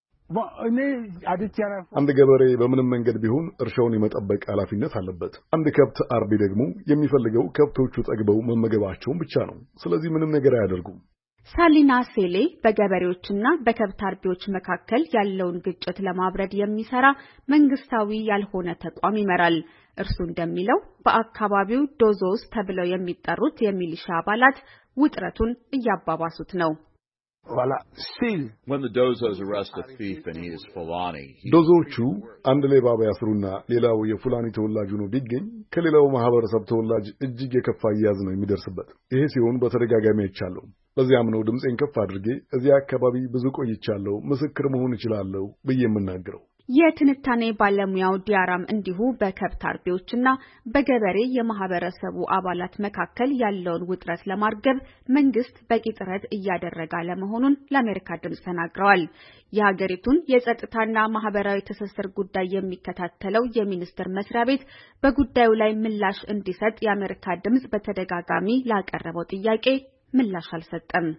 አንድ ገበሬ በምንም መንገድ ቢሆን እርሻውን የመጠበቅ ኃላፊነት አለበት። አንድ ከብት አርቢ ደግሞ የሚፈልገው ከብቶቹ ጠግበው መመገባቸውን ብቻ ነው። ስለዚህ ምንም ነገር አያደርጉም። ሳሊና ሴሌ በገበሬዎችና በከብት አርቢዎች መካከል ያለውን ግጭት ለማብረድ የሚሰራ መንግስታዊ ያልሆነ ተቋም ይመራል። እርሱ እንደሚለው በአካባቢው ዶዞስ ተብለው የሚጠሩት የሚሊሻ አባላት ውጥረቱን እያባባሱት ነው። When the Dozos arrest a thief and he is Fulani, ዶዞቹ አንድ ሌባ ቢያስሩና ሌላው የፉላኒ ተወላጅ ሆኖ ቢገኝ ከሌላው ማህበረሰብ ተወላጅ እጅግ የከፋ አያያዝ ነው የሚደርስበት። ይሄ ሲሆን በተደጋጋሚ አይቻለሁ። በዚያም ነው ድምጼን ከፍ አድርጌ እዚያ አካባቢ ብዙ ቆይቻለሁ፣ ምስክር መሆን እችላለሁ ብዬ የምናገረው። የትንታኔ ባለሙያው ዲያራም እንዲሁ በከብት አርቢዎችና በገበሬ የማህበረሰቡ አባላት መካከል ያለውን ውጥረት ለማርገብ መንግስት በቂ ጥረት እያደረገ ለመሆኑን ለአሜሪካ ድምጽ ተናግረዋል። የሀገሪቱን የጸጥታና ማህበራዊ ትስስር ጉዳይ የሚከታተለው የሚኒስቴር መስሪያ ቤት በጉዳዩ ላይ ምላሽ እንዲሰጥ የአሜሪካ ድምጽ በተደጋጋሚ ላቀረበው ጥያቄ ምላሽ አልሰጠም።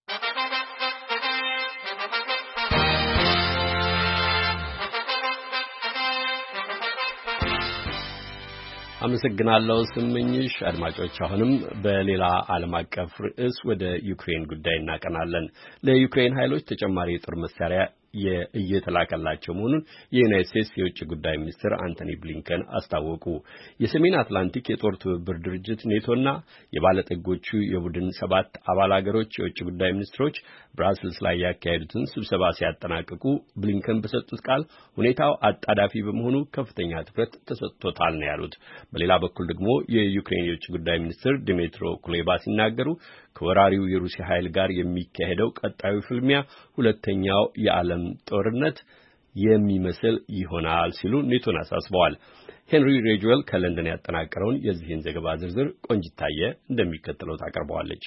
አመሰግናለሁ ስምኝሽ። አድማጮች አሁንም በሌላ ዓለም አቀፍ ርዕስ ወደ ዩክሬን ጉዳይ እናቀናለን። ለዩክሬን ኃይሎች ተጨማሪ የጦር መሳሪያ እየተላከላቸው መሆኑን የዩናይትድ ስቴትስ የውጭ ጉዳይ ሚኒስትር አንቶኒ ብሊንከን አስታወቁ። የሰሜን አትላንቲክ የጦር ትብብር ድርጅት ኔቶና የባለጠጎቹ የቡድን ሰባት አባል ሀገሮች የውጭ ጉዳይ ሚኒስትሮች ብራስልስ ላይ ያካሄዱትን ስብሰባ ሲያጠናቅቁ ብሊንከን በሰጡት ቃል ሁኔታው አጣዳፊ በመሆኑ ከፍተኛ ትኩረት ተሰጥቶታል ነው ያሉት። በሌላ በኩል ደግሞ የዩክሬን የውጭ ጉዳይ ሚኒስትር ዲሜትሮ ኩሌባ ሲናገሩ ከወራሪው የሩሲያ ኃይል ጋር የሚካሄደው ቀጣዩ ፍልሚያ ሁለተኛው የዓለም ጦርነት የሚመስል ይሆናል ሲሉ ኔቶን አሳስበዋል። ሄንሪ ሬጅዌል ከለንደን ያጠናቀረውን የዚህን ዘገባ ዝርዝር ቆንጅታየ እንደሚከተለው ታቀርበዋለች።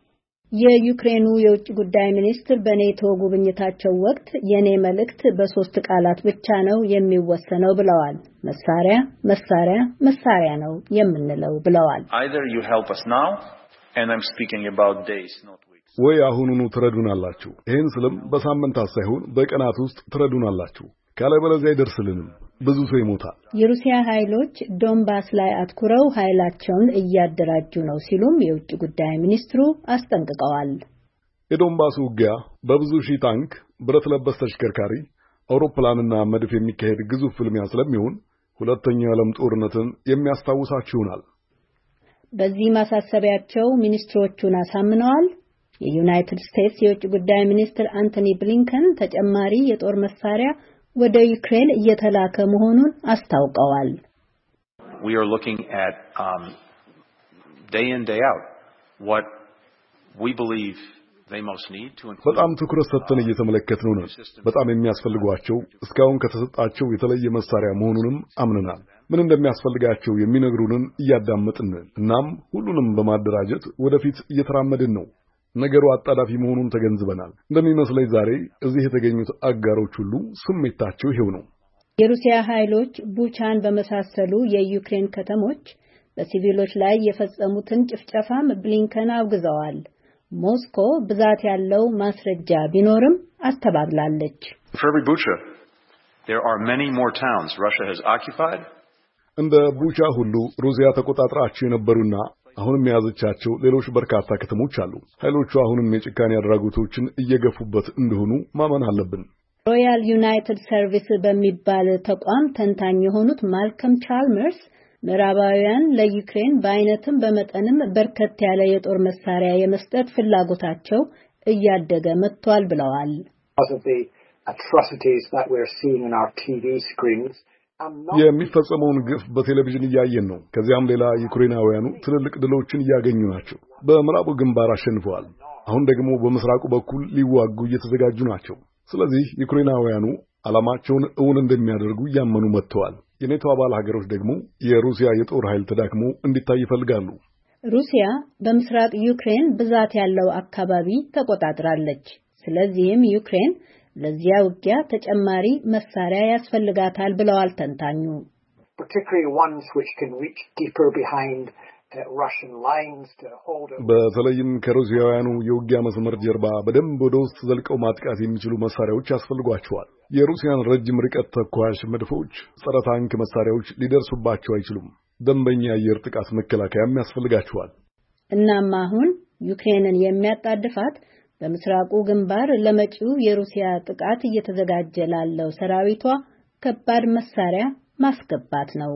የዩክሬኑ የውጭ ጉዳይ ሚኒስትር በኔቶ ጉብኝታቸው ወቅት የኔ መልእክት በሶስት ቃላት ብቻ ነው የሚወሰነው ብለዋል። መሳሪያ መሳሪያ መሳሪያ ነው የምንለው ብለዋል። Either you help us now and I'm speaking about days not weeks. ወይ አሁኑኑ ትረዱናላችሁ። ይሄን ስለም በሳምንታት ሳይሆን በቀናት ውስጥ ትረዱናላችሁ። ካለበለዚያ አይደርስልንም፣ ብዙ ሰው ይሞታል። የሩሲያ ኃይሎች ዶንባስ ላይ አትኩረው ኃይላቸውን እያደራጁ ነው ሲሉም የውጭ ጉዳይ ሚኒስትሩ አስጠንቅቀዋል። የዶንባስ ውጊያ በብዙ ሺህ ታንክ፣ ብረት ለበስ ተሽከርካሪ፣ አውሮፕላንና መድፍ የሚካሄድ ግዙፍ ፍልሚያ ስለሚሆን ሁለተኛው ዓለም ጦርነትን የሚያስታውሳችሁ ይሆናል። በዚህ ማሳሰቢያቸው ሚኒስትሮቹን አሳምነዋል። የዩናይትድ ስቴትስ የውጭ ጉዳይ ሚኒስትር አንቶኒ ብሊንከን ተጨማሪ የጦር መሳሪያ ወደ ዩክሬን እየተላከ መሆኑን አስታውቀዋል። We are looking at um, day in day out what we believe they most need to include. በጣም ትኩረት ሰጥተን እየተመለከትነው ነው። በጣም የሚያስፈልጓቸው እስካሁን ከተሰጣቸው የተለየ መሳሪያ መሆኑንም አምነናል። ምን እንደሚያስፈልጋቸው የሚነግሩንን እያዳመጥን እናም ሁሉንም በማደራጀት ወደፊት እየተራመድን ነው። ነገሩ አጣዳፊ መሆኑን ተገንዝበናል። እንደሚመስለኝ ዛሬ እዚህ የተገኙት አጋሮች ሁሉ ስሜታቸው ይሄው ነው። የሩሲያ ኃይሎች ቡቻን በመሳሰሉ የዩክሬን ከተሞች በሲቪሎች ላይ የፈጸሙትን ጭፍጨፋም ብሊንከን አውግዘዋል። ሞስኮ ብዛት ያለው ማስረጃ ቢኖርም አስተባብላለች። For every Bucha, there are many more towns Russia has occupied. እንደ ቡቻ ሁሉ ሩሲያ ተቆጣጥራቸው የነበሩና አሁንም የያዘቻቸው ሌሎች በርካታ ከተሞች አሉ። ኃይሎቹ አሁንም የጭካኔ አድራጎቶችን እየገፉበት እንደሆኑ ማመን አለብን። ሮያል ዩናይትድ ሰርቪስ በሚባል ተቋም ተንታኝ የሆኑት ማልከም ቻልመርስ ምዕራባውያን ለዩክሬን በአይነትም በመጠንም በርከት ያለ የጦር መሳሪያ የመስጠት ፍላጎታቸው እያደገ መጥቷል ብለዋል። የሚፈጸመውን ግፍ በቴሌቪዥን እያየን ነው። ከዚያም ሌላ ዩክሬናውያኑ ትልልቅ ድሎችን እያገኙ ናቸው። በምዕራቡ ግንባር አሸንፈዋል። አሁን ደግሞ በምስራቁ በኩል ሊዋጉ እየተዘጋጁ ናቸው። ስለዚህ ዩክሬናውያኑ ዓላማቸውን እውን እንደሚያደርጉ እያመኑ መጥተዋል። የኔቶ አባል ሀገሮች ደግሞ የሩሲያ የጦር ኃይል ተዳክሞ እንዲታይ ይፈልጋሉ። ሩሲያ በምስራቅ ዩክሬን ብዛት ያለው አካባቢ ተቆጣጥራለች። ስለዚህም ዩክሬን ለዚያ ውጊያ ተጨማሪ መሳሪያ ያስፈልጋታል ብለዋል ተንታኙ። በተለይም ከሩሲያውያኑ የውጊያ መስመር ጀርባ በደንብ ወደ ውስጥ ዘልቀው ማጥቃት የሚችሉ መሳሪያዎች ያስፈልጓቸዋል። የሩሲያን ረጅም ርቀት ተኳሽ መድፎች፣ ጸረ ታንክ መሳሪያዎች ሊደርሱባቸው አይችሉም። ደንበኛ የአየር ጥቃት መከላከያም ያስፈልጋቸዋል። እናም አሁን ዩክሬንን የሚያጣድፋት በምስራቁ ግንባር ለመጪው የሩሲያ ጥቃት እየተዘጋጀ ላለው ሰራዊቷ ከባድ መሳሪያ ማስገባት ነው።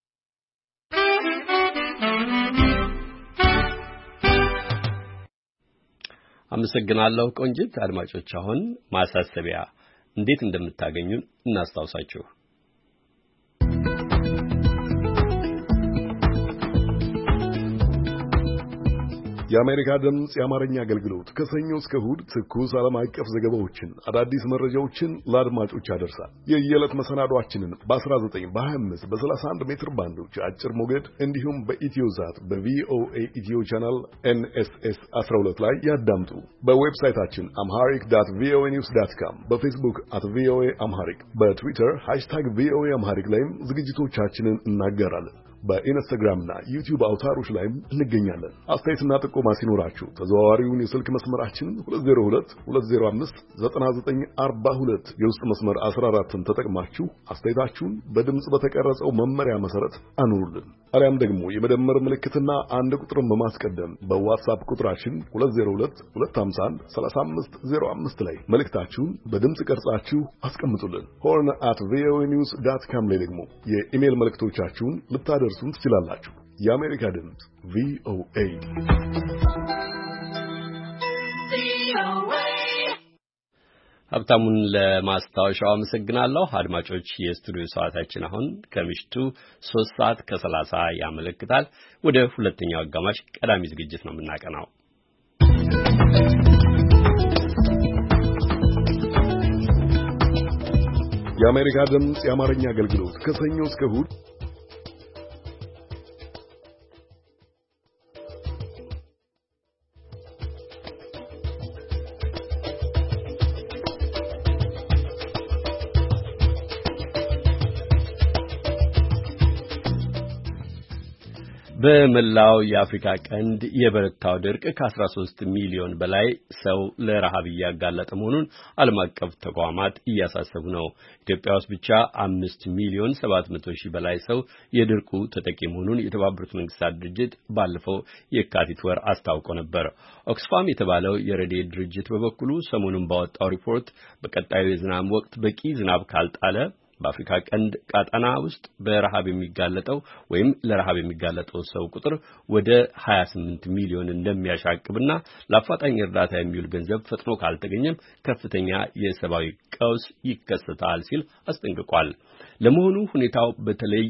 አመሰግናለሁ ቆንጂት። አድማጮች አሁን ማሳሰቢያ እንዴት እንደምታገኙን እናስታውሳችሁ። የአሜሪካ ድምጽ የአማርኛ አገልግሎት ከሰኞ እስከ እሁድ ትኩስ ዓለም አቀፍ ዘገባዎችን፣ አዳዲስ መረጃዎችን ለአድማጮች ያደርሳል። የየዕለት መሰናዷችንን በ19 በ25 በ31 ሜትር ባንዶች አጭር ሞገድ እንዲሁም በኢትዮዛት በቪኦኤ ኢትዮ ቻናል ኤንኤስኤስ አስራ ሁለት ላይ ያዳምጡ። በዌብሳይታችን amharic dot v o a news dot com፣ በፌስቡክ at ቪኦኤ amharic፣ በትዊተር ሃሽታግ ቪኦኤ amharic ላይም ዝግጅቶቻችንን እናጋራለን። በኢንስታግራምና ዩቲዩብ አውታሮች ላይም እንገኛለን። አስተያየትና ጥቆማ ሲኖራችሁ ተዘዋዋሪውን የስልክ መስመራችን ሁለት ዜሮ ሁለት ሁለት ዜሮ አምስት ዘጠና ዘጠኝ አርባ ሁለት የውስጥ መስመር አስራ አራትን ተጠቅማችሁ አስተያየታችሁን በድምጽ በተቀረጸው መመሪያ መሰረት አኑሩልን። አሊያም ደግሞ የመደመር ምልክትና አንድ ቁጥርን በማስቀደም በዋትስአፕ ቁጥራችን ሁለት ዜሮ ሁለት ሁለት አምሳ አንድ ሰላሳ አምስት ዜሮ አምስት ላይ መልእክታችሁን በድምጽ ቀርጻችሁ አስቀምጡልን። ሆርን አት v o a news dot com ላይ ደግሞ የኢሜል መልእክቶቻችሁን ልታደርሱን ትችላላችሁ። የአሜሪካ ድምጽ ቪኦኤ። ሀብታሙን ለማስታወሻው አመሰግናለሁ። አድማጮች የስቱዲዮ ሰዓታችን አሁን ከምሽቱ ሶስት ሰዓት ከሰላሳ ያመለክታል። ወደ ሁለተኛው አጋማሽ ቀዳሚ ዝግጅት ነው የምናቀናው። የአሜሪካ ድምጽ የአማርኛ አገልግሎት ከሰኞ እስከ እሁድ በመላው የአፍሪካ ቀንድ የበረታው ድርቅ ከአስራ ሦስት ሚሊዮን በላይ ሰው ለረሃብ እያጋለጠ መሆኑን ዓለም አቀፍ ተቋማት እያሳሰቡ ነው። ኢትዮጵያ ውስጥ ብቻ አምስት ሚሊዮን ሰባት መቶ ሺህ በላይ ሰው የድርቁ ተጠቂ መሆኑን የተባበሩት መንግስታት ድርጅት ባለፈው የካቲት ወር አስታውቆ ነበር። ኦክስፋም የተባለው የረድኤት ድርጅት በበኩሉ ሰሞኑን ባወጣው ሪፖርት በቀጣዩ የዝናብ ወቅት በቂ ዝናብ ካልጣለ በአፍሪካ ቀንድ ቀጠና ውስጥ በረሃብ የሚጋለጠው ወይም ለረሃብ የሚጋለጠው ሰው ቁጥር ወደ ሀያ ስምንት ሚሊዮን እንደሚያሻቅብና ለአፋጣኝ እርዳታ የሚውል ገንዘብ ፈጥኖ ካልተገኘም ከፍተኛ የሰብአዊ ቀውስ ይከሰታል ሲል አስጠንቅቋል። ለመሆኑ ሁኔታው በተለይ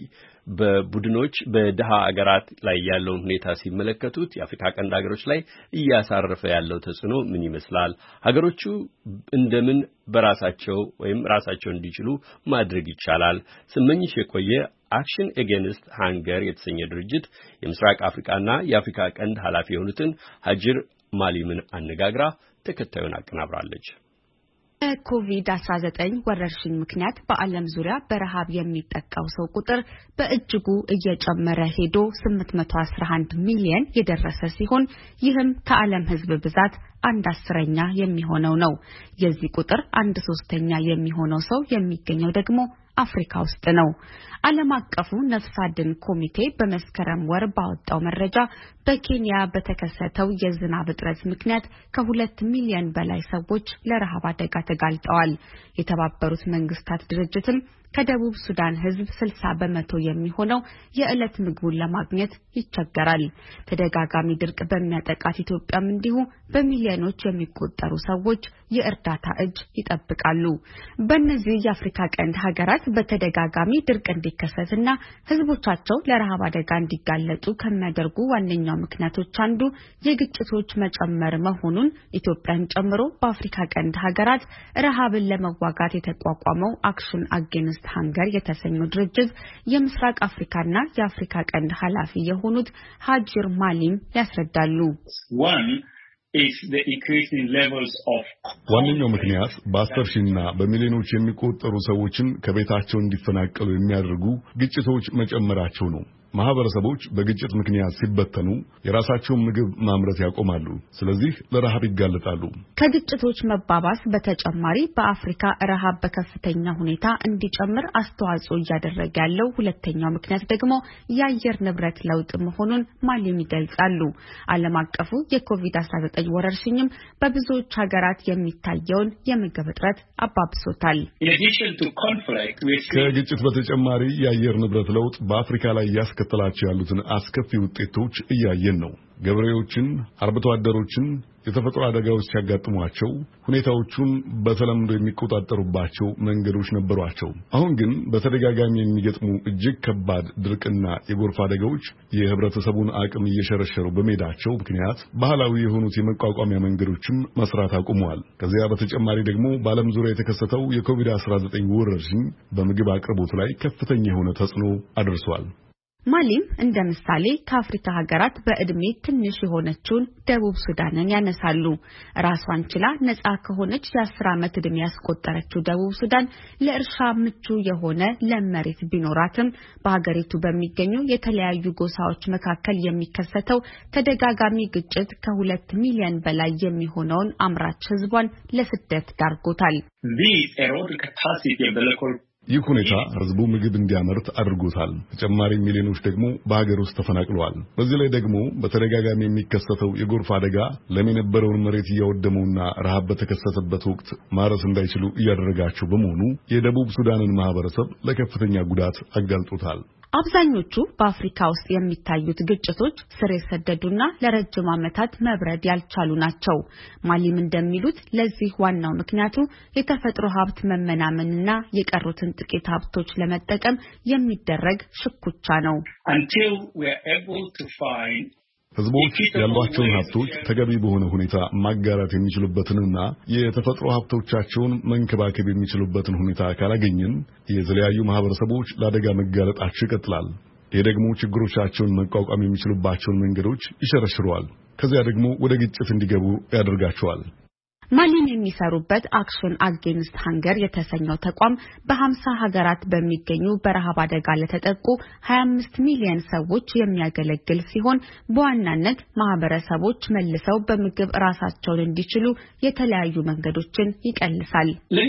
በቡድኖች በደሃ አገራት ላይ ያለውን ሁኔታ ሲመለከቱት የአፍሪካ ቀንድ ሀገሮች ላይ እያሳረፈ ያለው ተጽዕኖ ምን ይመስላል? ሀገሮቹ እንደምን በራሳቸው ወይም ራሳቸው እንዲችሉ ማድረግ ይቻላል? ስመኝሽ የቆየ አክሽን ኤጌንስት ሃንገር የተሰኘ ድርጅት የምስራቅ አፍሪካና የአፍሪካ ቀንድ ኃላፊ የሆኑትን ሀጅር ማሊምን አነጋግራ ተከታዩን አቀናብራለች። በኮቪድ አስራ ዘጠኝ ወረርሽኝ ምክንያት በዓለም ዙሪያ በረሃብ የሚጠቃው ሰው ቁጥር በእጅጉ እየጨመረ ሄዶ ስምንት መቶ አስራ አንድ ሚሊዮን የደረሰ ሲሆን ይህም ከዓለም ሕዝብ ብዛት አንድ አስረኛ የሚሆነው ነው። የዚህ ቁጥር አንድ ሶስተኛ የሚሆነው ሰው የሚገኘው ደግሞ አፍሪካ ውስጥ ነው። ዓለም አቀፉ ነፍስ አድን ኮሚቴ በመስከረም ወር ባወጣው መረጃ በኬንያ በተከሰተው የዝናብ እጥረት ምክንያት ከሁለት ሚሊዮን በላይ ሰዎች ለረሃብ አደጋ ተጋልጠዋል። የተባበሩት መንግስታት ድርጅትም ከደቡብ ሱዳን ህዝብ ስልሳ በመቶ የሚሆነው የዕለት ምግቡን ለማግኘት ይቸገራል። ተደጋጋሚ ድርቅ በሚያጠቃት ኢትዮጵያም እንዲሁ በሚሊዮኖች የሚቆጠሩ ሰዎች የእርዳታ እጅ ይጠብቃሉ። በእነዚህ የአፍሪካ ቀንድ ሀገራት በተደጋጋሚ ድርቅ እንዲከሰትና ህዝቦቻቸው ለረሃብ አደጋ እንዲጋለጡ ከሚያደርጉ ዋነኛው ምክንያቶች አንዱ የግጭቶች መጨመር መሆኑን ኢትዮጵያን ጨምሮ በአፍሪካ ቀንድ ሀገራት ረሃብን ለመዋጋት የተቋቋመው አክሽን አጌንስት ሃንገር የተሰኘው ድርጅት የምስራቅ አፍሪካና የአፍሪካ ቀንድ ኃላፊ የሆኑት ሀጂር ማሊም ያስረዳሉ። ዋነኛው ምክንያት በአስር ሺህና በሚሊዮኖች የሚቆጠሩ ሰዎችን ከቤታቸው እንዲፈናቀሉ የሚያደርጉ ግጭቶች መጨመራቸው ነው። ማህበረሰቦች በግጭት ምክንያት ሲበተኑ የራሳቸውን ምግብ ማምረት ያቆማሉ። ስለዚህ ለረሃብ ይጋለጣሉ። ከግጭቶች መባባስ በተጨማሪ በአፍሪካ ረሃብ በከፍተኛ ሁኔታ እንዲጨምር አስተዋጽኦ እያደረገ ያለው ሁለተኛው ምክንያት ደግሞ የአየር ንብረት ለውጥ መሆኑን ማሊም ይገልጻሉ። ዓለም አቀፉ የኮቪድ አስራ ዘጠኝ ወረርሽኝም በብዙዎች ሀገራት የሚታየውን የምግብ እጥረት አባብሶታል። ከግጭት በተጨማሪ የአየር ንብረት ለውጥ በአፍሪካ ላይ ያስከተላቸው ያሉትን አስከፊ ውጤቶች እያየን ነው። ገበሬዎችን፣ አርብቶ አደሮችን የተፈጥሮ አደጋዎች ሲያጋጥሟቸው ሁኔታዎቹን በተለምዶ የሚቆጣጠሩባቸው መንገዶች ነበሯቸው። አሁን ግን በተደጋጋሚ የሚገጥሙ እጅግ ከባድ ድርቅና የጎርፍ አደጋዎች የህብረተሰቡን አቅም እየሸረሸሩ በመሄዳቸው ምክንያት ባህላዊ የሆኑት የመቋቋሚያ መንገዶችም መስራት አቁመዋል። ከዚያ በተጨማሪ ደግሞ በዓለም ዙሪያ የተከሰተው የኮቪድ አስራ ዘጠኝ ወረርሽኝ በምግብ አቅርቦት ላይ ከፍተኛ የሆነ ተጽዕኖ አድርሷል። ማሊም እንደ ምሳሌ ከአፍሪካ ሀገራት በእድሜ ትንሽ የሆነችውን ደቡብ ሱዳንን ያነሳሉ። ራሷን ችላ ነጻ ከሆነች የአስር ዓመት እድሜ ያስቆጠረችው ደቡብ ሱዳን ለእርሻ ምቹ የሆነ ለም መሬት ቢኖራትም በሀገሪቱ በሚገኙ የተለያዩ ጎሳዎች መካከል የሚከሰተው ተደጋጋሚ ግጭት ከሁለት ሚሊዮን በላይ የሚሆነውን አምራች ህዝቧን ለስደት ዳርጎታል። ይህ ሁኔታ ህዝቡ ምግብ እንዲያመርት አድርጎታል። ተጨማሪ ሚሊዮኖች ደግሞ በሀገር ውስጥ ተፈናቅለዋል። በዚህ ላይ ደግሞ በተደጋጋሚ የሚከሰተው የጎርፍ አደጋ ለም የነበረውን መሬት እያወደመውና ረሃብ በተከሰተበት ወቅት ማረስ እንዳይችሉ እያደረጋቸው በመሆኑ የደቡብ ሱዳንን ማህበረሰብ ለከፍተኛ ጉዳት አጋልጦታል። አብዛኞቹ በአፍሪካ ውስጥ የሚታዩት ግጭቶች ስር የሰደዱና ለረጅም ዓመታት መብረድ ያልቻሉ ናቸው። ማሊም እንደሚሉት ለዚህ ዋናው ምክንያቱ የተፈጥሮ ሀብት መመናመንና የቀሩትን ጥቂት ሀብቶች ለመጠቀም የሚደረግ ሽኩቻ ነው። ህዝቦች ያሏቸውን ሀብቶች ተገቢ በሆነ ሁኔታ ማጋራት የሚችሉበትንና የተፈጥሮ ሀብቶቻቸውን መንከባከብ የሚችሉበትን ሁኔታ ካላገኘን የተለያዩ ማህበረሰቦች ለአደጋ መጋለጣቸው ይቀጥላል። ይህ ደግሞ ችግሮቻቸውን መቋቋም የሚችሉባቸውን መንገዶች ይሸረሽረዋል። ከዚያ ደግሞ ወደ ግጭት እንዲገቡ ያደርጋቸዋል። ማሊም የሚሰሩበት አክሽን አጌንስት ሃንገር የተሰኘው ተቋም በሀምሳ ሀገራት በሚገኙ በረሃብ አደጋ ለተጠቁ ሀያ አምስት ሚሊዮን ሰዎች የሚያገለግል ሲሆን በዋናነት ማህበረሰቦች መልሰው በምግብ ራሳቸውን እንዲችሉ የተለያዩ መንገዶችን ይቀልሳል።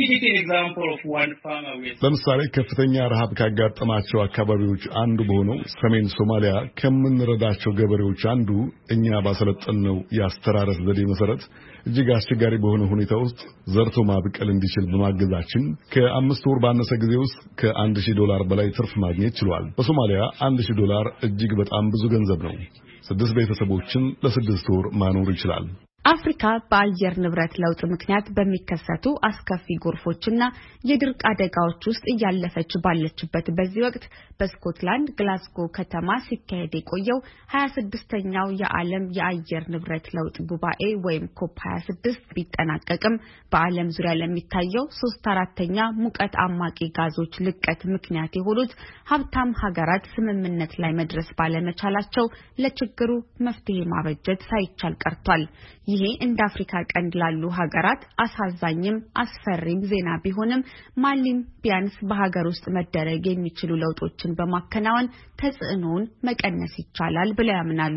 ለምሳሌ ከፍተኛ ረሃብ ካጋጠማቸው አካባቢዎች አንዱ በሆነው ሰሜን ሶማሊያ ከምንረዳቸው ገበሬዎች አንዱ እኛ ባሰለጠነው የአስተራረስ ዘዴ መሰረት እጅግ አስቸጋሪ በሆነ ሁኔታ ውስጥ ዘርቶ ማብቀል እንዲችል በማገዛችን ከአምስት ወር ባነሰ ጊዜ ውስጥ ከአንድ ሺህ ዶላር በላይ ትርፍ ማግኘት ችሏል። በሶማሊያ አንድ ሺህ ዶላር እጅግ በጣም ብዙ ገንዘብ ነው። ስድስት ቤተሰቦችን ለስድስት ወር ማኖር ይችላል። አፍሪካ በአየር ንብረት ለውጥ ምክንያት በሚከሰቱ አስከፊ ጎርፎችና የድርቅ አደጋዎች ውስጥ እያለፈች ባለችበት በዚህ ወቅት በስኮትላንድ ግላስጎ ከተማ ሲካሄድ የቆየው ሀያ ስድስተኛው የዓለም የአየር ንብረት ለውጥ ጉባኤ ወይም ኮፕ ሀያ ስድስት ቢጠናቀቅም በዓለም ዙሪያ ለሚታየው ሶስት አራተኛ ሙቀት አማቂ ጋዞች ልቀት ምክንያት የሆኑት ሀብታም ሀገራት ስምምነት ላይ መድረስ ባለመቻላቸው ለችግሩ መፍትሄ ማበጀት ሳይቻል ቀርቷል። ይሄ እንደ አፍሪካ ቀንድ ላሉ ሀገራት አሳዛኝም አስፈሪም ዜና ቢሆንም ማሊም ቢያንስ በሀገር ውስጥ መደረግ የሚችሉ ለውጦችን በማከናወን ተጽዕኖውን መቀነስ ይቻላል ብለው ያምናሉ።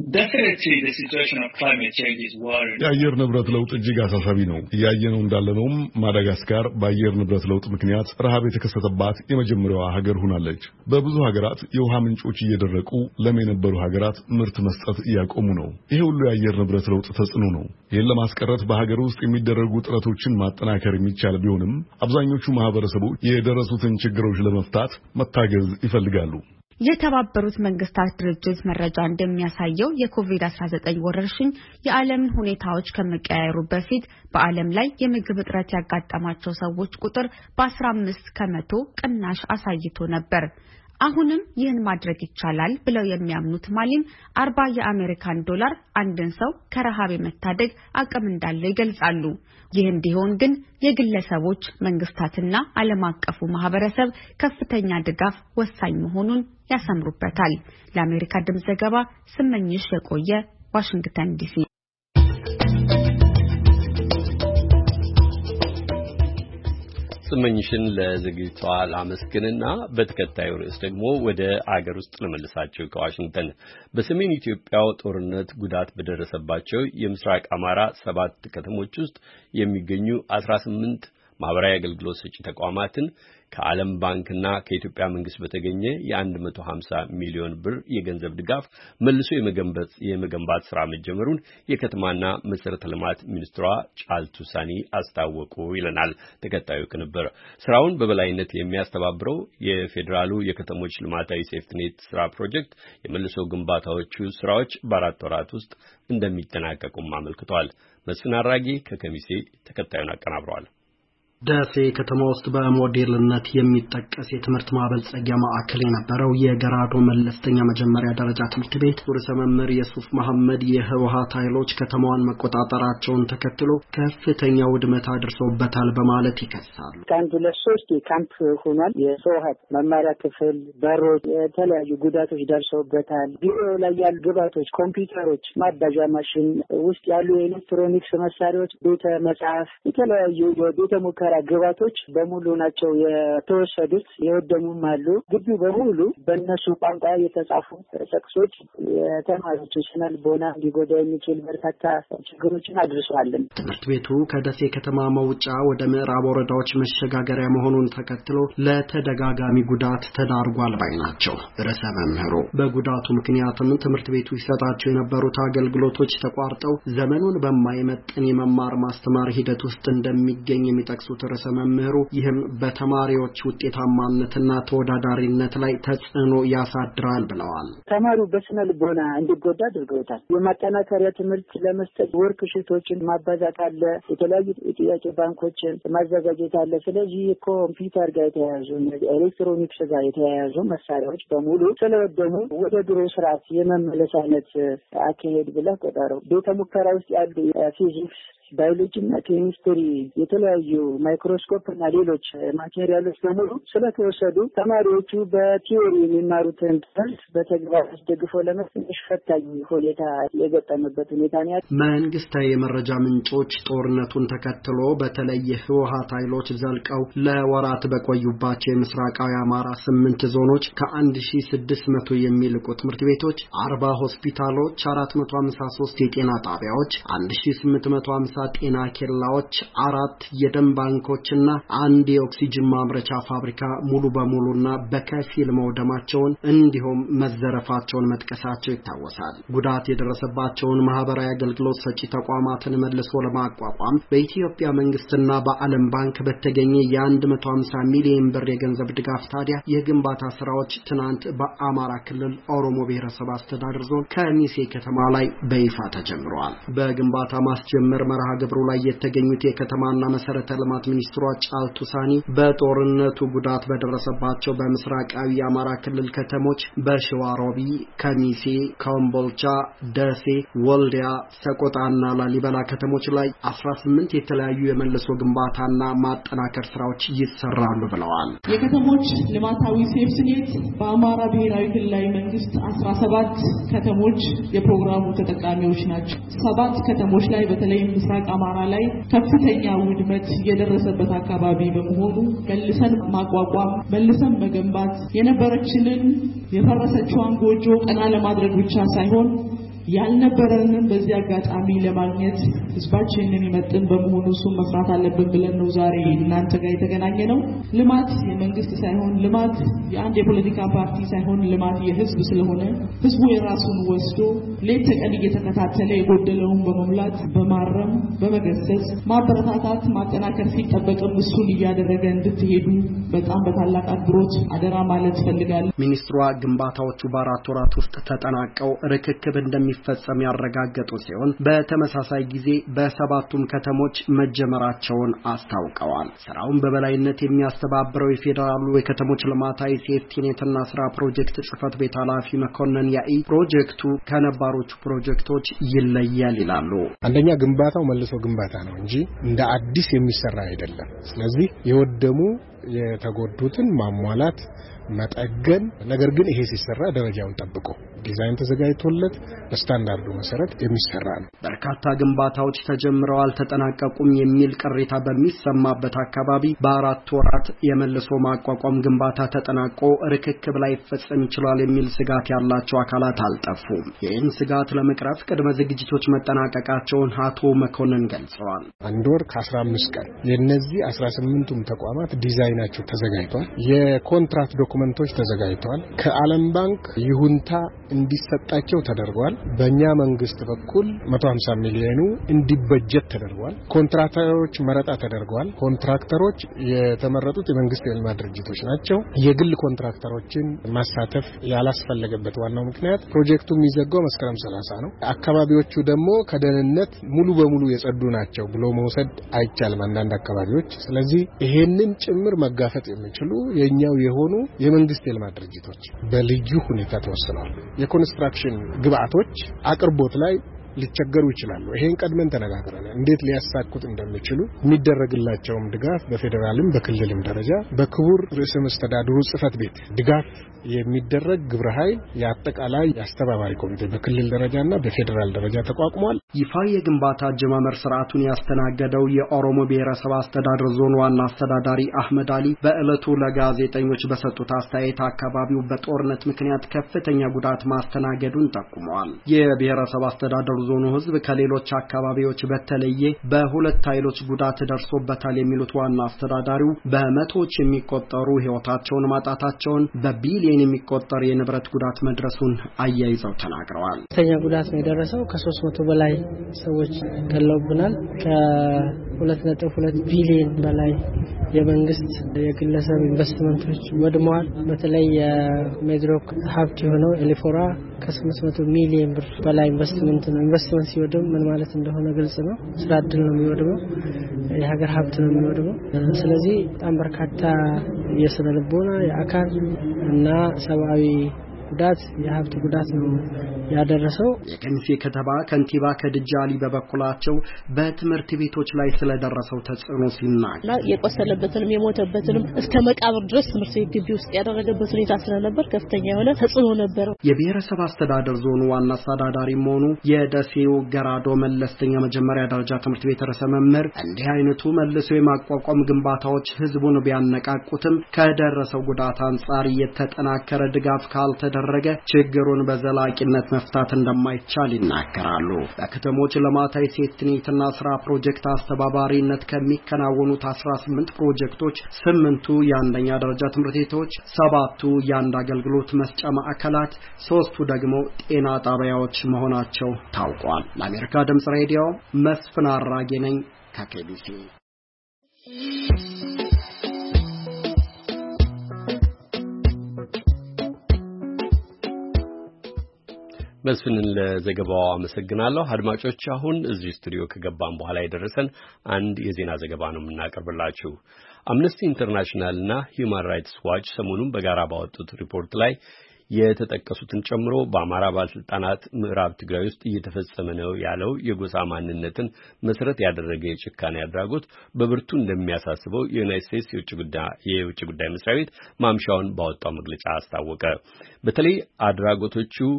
የአየር ንብረት ለውጥ እጅግ አሳሳቢ ነው። እያየነው እንዳለነውም ማዳጋስካር በአየር ንብረት ለውጥ ምክንያት ረሃብ የተከሰተባት የመጀመሪያዋ ሀገር ሆናለች። በብዙ ሀገራት የውሃ ምንጮች እየደረቁ ለም የነበሩ ሀገራት ምርት መስጠት እያቆሙ ነው። ይሄ ሁሉ የአየር ንብረት ለውጥ ተጽዕኖ ነው። ይህን ለማስቀረት በሀገር ውስጥ የሚደረጉ ጥረቶችን ማጠናከር የሚቻል ቢሆንም አብዛኞቹ ማህበረሰቦች የደረሱትን ችግሮች ለመፍታት መታገዝ ይፈልጋሉ። የተባበሩት መንግስታት ድርጅት መረጃ እንደሚያሳየው የኮቪድ አስራ ዘጠኝ ወረርሽኝ የዓለምን ሁኔታዎች ከመቀያየሩ በፊት በዓለም ላይ የምግብ እጥረት ያጋጠማቸው ሰዎች ቁጥር በአስራ አምስት ከመቶ ቅናሽ አሳይቶ ነበር። አሁንም ይህን ማድረግ ይቻላል ብለው የሚያምኑት ማሊም አርባ የአሜሪካን ዶላር አንድን ሰው ከረሃብ የመታደግ አቅም እንዳለው ይገልጻሉ። ይህ እንዲሆን ግን የግለሰቦች መንግስታትና ዓለም አቀፉ ማህበረሰብ ከፍተኛ ድጋፍ ወሳኝ መሆኑን ያሰምሩበታል። ለአሜሪካ ድምጽ ዘገባ ስመኝሽ የቆየ ዋሽንግተን ዲሲ። ስመኝሽን ለዝግጅቷ ላመስግንና በተከታዩ ርዕስ ደግሞ ወደ አገር ውስጥ ለመልሳቸው ከዋሽንግተን በሰሜን ኢትዮጵያው ጦርነት ጉዳት በደረሰባቸው የምስራቅ አማራ ሰባት ከተሞች ውስጥ የሚገኙ አስራ ስምንት ማህበራዊ አገልግሎት ሰጪ ተቋማትን ከዓለም ባንክና ከኢትዮጵያ መንግስት በተገኘ የ150 ሚሊዮን ብር የገንዘብ ድጋፍ መልሶ የመገንባት የመገንባት ስራ መጀመሩን የከተማና መሰረተ ልማት ሚኒስትሯ ጫልቱ ሳኒ አስታወቁ ይለናል ተከታዩ ቅንብር። ስራውን በበላይነት የሚያስተባብረው የፌዴራሉ የከተሞች ልማታዊ ሴፍትኔት ስራ ፕሮጀክት የመልሶ ግንባታዎቹ ስራዎች በአራት ወራት ውስጥ እንደሚጠናቀቁም አመልክቷል። መስፍን አራጌ ከከሚሴ ተከታዩን አቀናብሯል። ደሴ ከተማ ውስጥ በሞዴልነት የሚጠቀስ የትምህርት ማበልጸጊያ ማዕከል የነበረው የገራዶ መለስተኛ መጀመሪያ ደረጃ ትምህርት ቤት ርዕሰ መምህር የሱፍ መሐመድ የህወሓት ኃይሎች ከተማዋን መቆጣጠራቸውን ተከትሎ ከፍተኛ ውድመት አድርሰውበታል በማለት ይከሳሉ። ከአንድ ለሶስት ካምፕ ሆኗል። የህወሓት መማሪያ ክፍል በሮች የተለያዩ ጉዳቶች ደርሰውበታል። ቢሮ ላይ ያሉ ግብዓቶች፣ ኮምፒውተሮች፣ ማባዣ ማሽን ውስጥ ያሉ የኤሌክትሮኒክስ መሳሪያዎች፣ ቤተ መጽሐፍ፣ የተለያዩ የቤተ ሙከራ ግባቶች በሙሉ ናቸው የተወሰዱት። የወደሙም አሉ። ግቢው በሙሉ በእነሱ ቋንቋ የተጻፉ ጥቅሶች የተማሪዎች ስነ ልቦና እንዲጎዳ የሚችል በርካታ ችግሮችን አድርሷል። ትምህርት ቤቱ ከደሴ ከተማ መውጫ ወደ ምዕራብ ወረዳዎች መሸጋገሪያ መሆኑን ተከትሎ ለተደጋጋሚ ጉዳት ተዳርጓል ባይ ናቸው ርዕሰ መምህሩ። በጉዳቱ ምክንያትም ትምህርት ቤቱ ይሰጣቸው የነበሩት አገልግሎቶች ተቋርጠው ዘመኑን በማይመጥን የመማር ማስተማር ሂደት ውስጥ እንደሚገኝ የሚጠቅሱት ርዕሰ መምህሩ ይህም በተማሪዎች ውጤታማነትና ተወዳዳሪነት ላይ ተጽዕኖ ያሳድራል ብለዋል። ተማሪው በስነ ልቦና እንዲጎዳ አድርገውታል። የማጠናከሪያ ትምህርት ለመስጠት ወርክ ሽቶችን ማባዛት አለ፣ የተለያዩ ጥያቄ ባንኮችን ማዘጋጀት አለ። ስለዚህ ኮምፒውተር ጋር የተያያዙ ኤሌክትሮኒክስ ጋር የተያያዙ መሳሪያዎች በሙሉ ስለወደሙ ወደ ድሮ ስርዓት የመመለስ አይነት አካሄድ ብለህ ቆጠረው። ቤተ ሙከራ ውስጥ ያሉ ፊዚክስ፣ ባዮሎጂ እና ኬሚስትሪ የተለያዩ ማይክሮስኮፕ እና ሌሎች ማቴሪያሎች በሙሉ ስለተወሰዱ ተማሪዎቹ በቲዮሪ የሚማሩትን ትምህርት በተግባር አስደግፈው ለመፈተሽ ፈታኝ ሁኔታ የገጠመበት ሁኔታ ነው። መንግስታዊ የመረጃ ምንጮች ጦርነቱን ተከትሎ በተለይ የህወሓት ኃይሎች ዘልቀው ለወራት በቆዩባቸው የምስራቃዊ አማራ ስምንት ዞኖች ከአንድ ሺህ ስድስት መቶ የሚልቁ ትምህርት ቤቶች፣ አርባ ሆስፒታሎች፣ አራት መቶ ሃምሳ ሶስት የጤና ጣቢያዎች፣ አንድ ሺህ ስምንት መቶ ሃምሳ ጤና ኬላዎች፣ አራት የደም ባንኮችና አንድ የኦክሲጅን ማምረቻ ፋብሪካ ሙሉ በሙሉና በከፊል መውደማቸውን እንዲሁም መዘረፋቸውን መጥቀሳቸው ይታወሳል። ጉዳት የደረሰባቸውን ማህበራዊ አገልግሎት ሰጪ ተቋማትን መልሶ ለማቋቋም በኢትዮጵያ መንግስትና በዓለም ባንክ በተገኘ የ150 ሚሊዮን ብር የገንዘብ ድጋፍ ታዲያ የግንባታ ስራዎች ትናንት በአማራ ክልል ኦሮሞ ብሔረሰብ አስተዳደር ዞን ከሚሴ ከተማ ላይ በይፋ ተጀምረዋል። በግንባታ ማስጀመር መርሃ ግብሩ ላይ የተገኙት የከተማና መሰረተ ልማት ሚኒስትሯ ጫልቱ ሳኒ በጦርነቱ ጉዳት በደረሰባቸው በምስራቃዊ የአማራ ክልል ከተሞች በሸዋሮቢ፣ ከሚሴ፣ ኮምቦልቻ፣ ደሴ፣ ወልዲያ፣ ሰቆጣና ላሊበላ ከተሞች ላይ አስራ ስምንት የተለያዩ የመልሶ ግንባታና ማጠናከር ስራዎች ይሰራሉ ብለዋል። የከተሞች ልማታዊ ሴፍትኔት በአማራ ብሔራዊ ክልላዊ መንግስት አስራ ሰባት ከተሞች የፕሮግራሙ ተጠቃሚዎች ናቸው። ሰባት ከተሞች ላይ በተለይም ምስራቅ አማራ ላይ ከፍተኛ ውድመት የደረሰበት አካባቢ በመሆኑ መልሰን ማቋቋም መልሰን መገንባት የነበረችንን የፈረሰችውን ጎጆ ቀና ለማድረግ ብቻ ሳይሆን ያልነበረንን በዚህ አጋጣሚ ለማግኘት ህዝባችንን ይመጥን በመሆኑ እሱ መስራት አለብን ብለን ነው ዛሬ እናንተ ጋር የተገናኘ ነው። ልማት የመንግስት ሳይሆን ልማት የአንድ የፖለቲካ ፓርቲ ሳይሆን ልማት የህዝብ ስለሆነ ህዝቡ የራሱን ወስዶ ሌት ተቀን እየተከታተለ የጎደለውን በመሙላት በማረም በመገሰጽ ማበረታታት ማጠናከር ሲጠበቅም እሱን እያደረገ እንድትሄዱ በጣም በታላቅ አክብሮት አደራ ማለት ፈልጋለሁ። ሚኒስትሯ ግንባታዎቹ በአራት ወራት ውስጥ ተጠናቀው ርክክብ እንደሚፈጸም ያረጋገጡ ሲሆን በተመሳሳይ ጊዜ በሰባቱም ከተሞች መጀመራቸውን አስታውቀዋል። ስራውን በበላይነት የሚያስተባብረው የፌዴራሉ የከተሞች ልማታዊ ሴፍቲኔትና ስራ ፕሮጀክት ጽህፈት ቤት ኃላፊ መኮንን ያኢ ፕሮጀክቱ ከነባሮቹ ፕሮጀክቶች ይለያል ይላሉ። አንደኛ ግንባታው መልሶ ግንባታ ነው እንጂ እንደ አዲስ የሚሰራ አይደለም። ስለዚህ የወደሙ የተጎዱትን ማሟላት መጠገን ነገር ግን ይሄ ሲሰራ ደረጃውን ጠብቆ ዲዛይን ተዘጋጅቶለት በስታንዳርዱ መሰረት የሚሰራ ነው። በርካታ ግንባታዎች ተጀምረው አልተጠናቀቁም የሚል ቅሬታ በሚሰማበት አካባቢ በአራት ወራት የመልሶ ማቋቋም ግንባታ ተጠናቆ ርክክብ ላይ ይፈጸም ይችላል የሚል ስጋት ያላቸው አካላት አልጠፉም። ይህን ስጋት ለመቅረፍ ቅድመ ዝግጅቶች መጠናቀቃቸውን አቶ መኮንን ገልጸዋል። አንድ ወር ከአስራ አምስት ቀን የነዚህ አስራ ስምንቱም ተቋማት ዲዛይናቸው ተዘጋጅቷል። የኮንትራክት ዶክመንቶች ተዘጋጅተዋል። ከዓለም ባንክ ይሁንታ እንዲሰጣቸው ተደርጓል። በእኛ መንግስት በኩል መቶ ሃምሳ ሚሊዮን እንዲበጀት ተደርጓል። ኮንትራክተሮች መረጣ ተደርጓል። ኮንትራክተሮች የተመረጡት የመንግስት የልማት ድርጅቶች ናቸው። የግል ኮንትራክተሮችን ማሳተፍ ያላስፈለገበት ዋናው ምክንያት ፕሮጀክቱ የሚዘጋው መስከረም ሰላሳ ነው። አካባቢዎቹ ደግሞ ከደህንነት ሙሉ በሙሉ የጸዱ ናቸው ብሎ መውሰድ አይቻልም አንዳንድ አካባቢዎች። ስለዚህ ይሄንን ጭምር መጋፈጥ የሚችሉ የኛው የሆኑ የመንግስት የልማት ድርጅቶች በልዩ ሁኔታ ተወስነዋል። የኮንስትራክሽን ግብአቶች አቅርቦት ላይ ሊቸገሩ ይችላሉ። ይሄን ቀድመን ተነጋግረናል። እንዴት ሊያሳኩት እንደሚችሉ የሚደረግላቸውም ድጋፍ በፌደራልም በክልልም ደረጃ በክቡር ርዕሰ መስተዳድሩ ጽህፈት ቤት ድጋፍ የሚደረግ ግብረ ኃይል የአጠቃላይ የአስተባባሪ ኮሚቴ በክልል ደረጃና በፌደራል ደረጃ ተቋቁሟል። ይፋ የግንባታ አጀማመር ስርዓቱን ያስተናገደው የኦሮሞ ብሔረሰብ አስተዳደር ዞን ዋና አስተዳዳሪ አህመድ አሊ በእለቱ ለጋዜጠኞች በሰጡት አስተያየት አካባቢው በጦርነት ምክንያት ከፍተኛ ጉዳት ማስተናገዱን ጠቁመዋል። የብሔረሰብ አስተዳደሩ ዞኑ ህዝብ ከሌሎች አካባቢዎች በተለየ በሁለት ኃይሎች ጉዳት ደርሶበታል የሚሉት ዋና አስተዳዳሪው በመቶዎች የሚቆጠሩ ህይወታቸውን ማጣታቸውን በቢሊየን የሚቆጠር የንብረት ጉዳት መድረሱን አያይዘው ተናግረዋል። ከፍተኛ ጉዳት ነው የደረሰው። ከሶስት መቶ በላይ ሰዎች ገለውብናል። ከሁለት ነጥብ ሁለት ቢሊየን በላይ የመንግስት የግለሰብ ኢንቨስትመንቶች ወድመዋል። በተለይ የሜድሮክ ሀብት የሆነው ኤሊፎራ ከስምንት መቶ ሚሊዮን ብር በላይ ኢንቨስትመንት ነው። ኢንቨስትመንት ሲወድም ምን ማለት እንደሆነ ግልጽ ነው። ስራ ዕድል ነው የሚወድመው፣ የሀገር ሀብት ነው የሚወድመው። ስለዚህ በጣም በርካታ የስነ ልቦና የአካል እና ሰብአዊ ጉዳት የሀብት ጉዳት ነው ያደረሰው። የከሚሴ ከተማ ከንቲባ ከድጃ አሊ በበኩላቸው በትምህርት ቤቶች ላይ ስለደረሰው ተጽዕኖ ሲናገሩ የቆሰለበትንም የሞተበትንም እስከ መቃብር ድረስ ትምህርት ቤት ግቢ ውስጥ ያደረገበት ሁኔታ ስለነበር ከፍተኛ የሆነ ተጽዕኖ ነበር። የብሔረሰብ አስተዳደር ዞኑ ዋና አስተዳዳሪ መሆኑ የደሴው ገራዶ መለስተኛ መጀመሪያ ደረጃ ትምህርት ቤት ርዕሰ መምህር እንዲህ አይነቱ መልሶ የማቋቋም ግንባታዎች ህዝቡን ቢያነቃቁትም ከደረሰው ጉዳት አንጻር የተጠናከረ ድጋፍ ካልተ ደረገ ችግሩን በዘላቂነት መፍታት እንደማይቻል ይናገራሉ። በከተሞች ልማታዊ ሴፍቲኔትና ስራ ፕሮጀክት አስተባባሪነት ከሚከናወኑት አስራ ስምንት ፕሮጀክቶች ስምንቱ የአንደኛ ደረጃ ትምህርት ቤቶች፣ ሰባቱ የአንድ አገልግሎት መስጫ ማዕከላት፣ ሶስቱ ደግሞ ጤና ጣቢያዎች መሆናቸው ታውቋል። ለአሜሪካ ድምጽ ሬዲዮ መስፍን አራጌ ነኝ ከኬቢሲ። መስፍንን ለዘገባው አመሰግናለሁ። አድማጮች አሁን እዚህ ስቱዲዮ ከገባን በኋላ የደረሰን አንድ የዜና ዘገባ ነው የምናቀርብላችሁ። አምነስቲ ኢንተርናሽናል እና ሂዩማን ራይትስ ዋች ሰሞኑን በጋራ ባወጡት ሪፖርት ላይ የተጠቀሱትን ጨምሮ በአማራ ባለስልጣናት ምዕራብ ትግራይ ውስጥ እየተፈጸመ ነው ያለው የጎሳ ማንነትን መሰረት ያደረገ የጭካኔ አድራጎት በብርቱ እንደሚያሳስበው የዩናይትድ ስቴትስ የውጭ ጉዳይ የውጭ ጉዳይ መስሪያ ቤት ማምሻውን ባወጣው መግለጫ አስታወቀ። በተለይ አድራጎቶቹ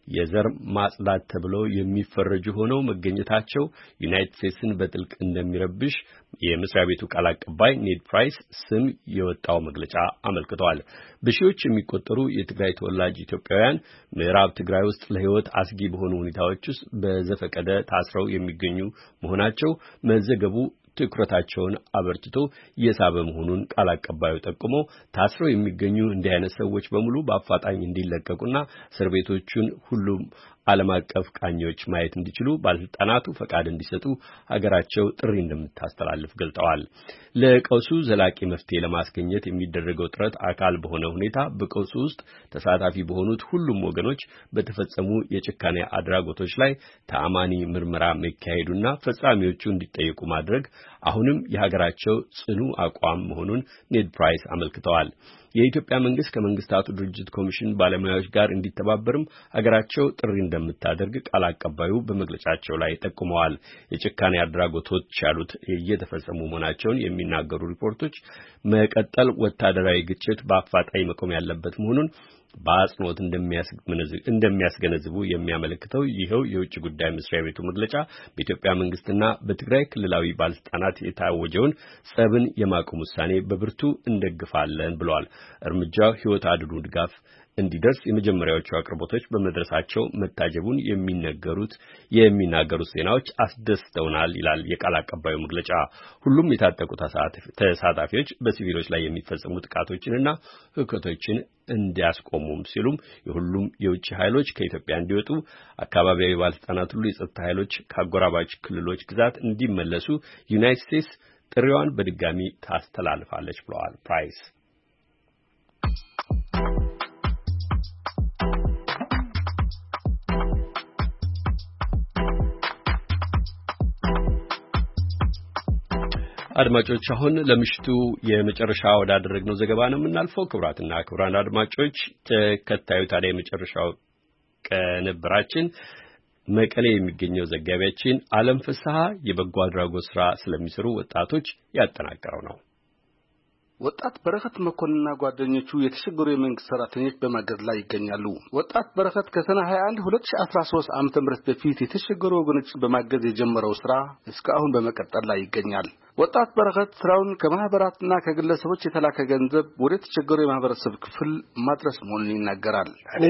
የዘር ማጽዳት ተብለው የሚፈረጁ ሆነው መገኘታቸው ዩናይትድ ስቴትስን በጥልቅ እንደሚረብሽ የመስሪያ ቤቱ ቃል አቀባይ ኔድ ፕራይስ ስም የወጣው መግለጫ አመልክተዋል። በሺዎች የሚቆጠሩ የትግራይ ተወላጅ ኢትዮጵያውያን ምዕራብ ትግራይ ውስጥ ለሕይወት አስጊ በሆኑ ሁኔታዎች ውስጥ በዘፈቀደ ታስረው የሚገኙ መሆናቸው መዘገቡ ትኩረታቸውን አበርትቶ የሳበ መሆኑን ቃል አቀባዩ ጠቁመው ታስረው የሚገኙ እንዲህ አይነት ሰዎች በሙሉ በአፋጣኝ እንዲለቀቁና እስር ቤቶቹን ሁሉም ዓለም አቀፍ ቃኞች ማየት እንዲችሉ ባለስልጣናቱ ፈቃድ እንዲሰጡ ሀገራቸው ጥሪ እንደምታስተላልፍ ገልጠዋል። ለቀውሱ ዘላቂ መፍትሄ ለማስገኘት የሚደረገው ጥረት አካል በሆነ ሁኔታ በቀውሱ ውስጥ ተሳታፊ በሆኑት ሁሉም ወገኖች በተፈጸሙ የጭካኔ አድራጎቶች ላይ ተአማኒ ምርመራ መካሄዱና ፈጻሚዎቹ እንዲጠየቁ ማድረግ አሁንም የሀገራቸው ጽኑ አቋም መሆኑን ኔድ ፕራይስ አመልክተዋል። የኢትዮጵያ መንግስት ከመንግስታቱ ድርጅት ኮሚሽን ባለሙያዎች ጋር እንዲተባበርም ሀገራቸው ጥሪ እንደምታደርግ ቃል አቀባዩ በመግለጫቸው ላይ ጠቁመዋል። የጭካኔ አድራጎቶች ያሉት እየተፈጸሙ መሆናቸውን የሚናገሩ ሪፖርቶች መቀጠል ወታደራዊ ግጭት በአፋጣኝ መቆም ያለበት መሆኑን በአጽንኦት እንደሚያስገነዝቡ የሚያመለክተው ይኸው የውጭ ጉዳይ መስሪያ ቤቱ መግለጫ በኢትዮጵያ መንግስትና በትግራይ ክልላዊ ባለስልጣናት የታወጀውን ጸብን የማቆም ውሳኔ በብርቱ እንደግፋለን ብለዋል። እርምጃው ሕይወት አድኑ ድጋፍ እንዲደርስ የመጀመሪያዎቹ አቅርቦቶች በመድረሳቸው መታጀቡን የሚነገሩት የሚናገሩት ዜናዎች አስደስተውናል ይላል የቃል አቀባዩ መግለጫ። ሁሉም የታጠቁ ተሳታፊዎች በሲቪሎች ላይ የሚፈጸሙ ጥቃቶችንና ሁከቶችን እንዲያስቆሙም ሲሉም የሁሉም የውጭ ኃይሎች ከኢትዮጵያ እንዲወጡ፣ አካባቢያዊ ባለስልጣናት ሁሉ የጸጥታ ኃይሎች ከአጎራባች ክልሎች ግዛት እንዲመለሱ ዩናይትድ ስቴትስ ጥሪዋን በድጋሚ ታስተላልፋለች ብለዋል ፕራይስ። አድማጮች አሁን ለምሽቱ የመጨረሻ ወዳደረግነው ዘገባ ነው የምናልፈው። ክቡራትና ክቡራን አድማጮች ተከታዩ ታዲያ የመጨረሻው ቅንብራችን መቀሌ የሚገኘው ዘጋቢያችን አለም ፍስሐ የበጎ አድራጎት ስራ ስለሚሰሩ ወጣቶች ያጠናቀረው ነው። ወጣት በረከት መኮንንና ጓደኞቹ የተሸገሩ የመንግስት ሰራተኞች በማገዝ ላይ ይገኛሉ። ወጣት በረከት ከሰኔ ሃያ አንድ ሁለት ሺህ አስራ ሶስት ዓመተ ምህረት በፊት የተሸገሩ ወገኖችን በማገዝ የጀመረው ስራ እስካሁን በመቀጠል ላይ ይገኛል። ወጣት በረከት ስራውን ከማህበራትና ከግለሰቦች የተላከ ገንዘብ ወደ ተቸገሩ የማህበረሰብ ክፍል ማድረስ መሆኑን ይናገራል። እኔ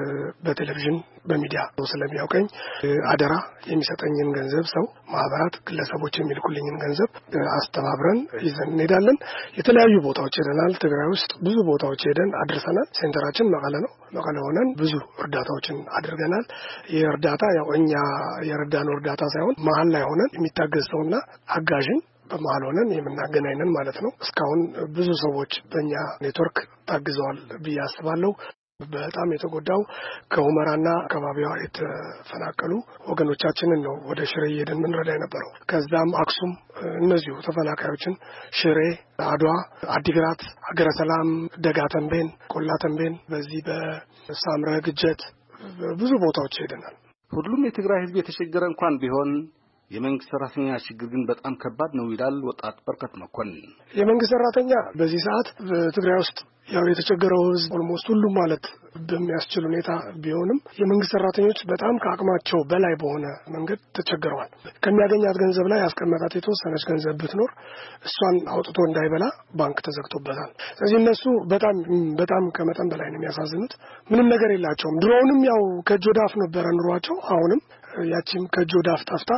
በቴሌቪዥን በሚዲያ ስለሚያውቀኝ አደራ የሚሰጠኝን ገንዘብ ሰው ማህበራት፣ ግለሰቦች የሚልኩልኝን ገንዘብ አስተባብረን ይዘን እንሄዳለን። የተለያዩ ቦታዎች ሄደናል። ትግራይ ውስጥ ብዙ ቦታዎች ሄደን አድርሰናል። ሴንተራችን መቀለ ነው። መቀለ ሆነን ብዙ እርዳታዎችን አድርገናል። የእርዳታ ያው እኛ የረዳነው እርዳታ ሳይሆን መሀል ላይ ሆነን የሚታገዝ ሰውና አጋዥን በመሀል ሆነን የምናገናኝነን ማለት ነው። እስካሁን ብዙ ሰዎች በእኛ ኔትወርክ ታግዘዋል ብዬ አስባለሁ። በጣም የተጎዳው ከሁመራና አካባቢዋ የተፈናቀሉ ወገኖቻችንን ነው ወደ ሽሬ ሄደን ምንረዳ የነበረው። ከዛም አክሱም እነዚሁ ተፈናቃዮችን ሽሬ፣ አድዋ፣ አዲግራት፣ ሀገረ ሰላም፣ ደጋ ተንቤን፣ ቆላ ተንቤን፣ በዚህ በሳምረ ግጀት ብዙ ቦታዎች ሄደናል። ሁሉም የትግራይ ህዝብ የተቸገረ እንኳን ቢሆን የመንግስት ሰራተኛ ችግር ግን በጣም ከባድ ነው ይላል ወጣት በረከት መኮንን። የመንግስት ሰራተኛ በዚህ ሰዓት በትግራይ ውስጥ ያው የተቸገረው ህዝብ ኦልሞስት ሁሉም ማለት በሚያስችል ሁኔታ ቢሆንም የመንግስት ሰራተኞች በጣም ከአቅማቸው በላይ በሆነ መንገድ ተቸግረዋል። ከሚያገኛት ገንዘብ ላይ ያስቀመጣት የተወሰነች ገንዘብ ብትኖር እሷን አውጥቶ እንዳይበላ ባንክ ተዘግቶበታል። ስለዚህ እነሱ በጣም በጣም ከመጠን በላይ ነው የሚያሳዝኑት። ምንም ነገር የላቸውም። ድሮውንም ያው ከእጅ ወደ አፍ ነበረ ኑሯቸው። አሁንም ያቺም ከእጅ ወደ አፍ ጠፍታ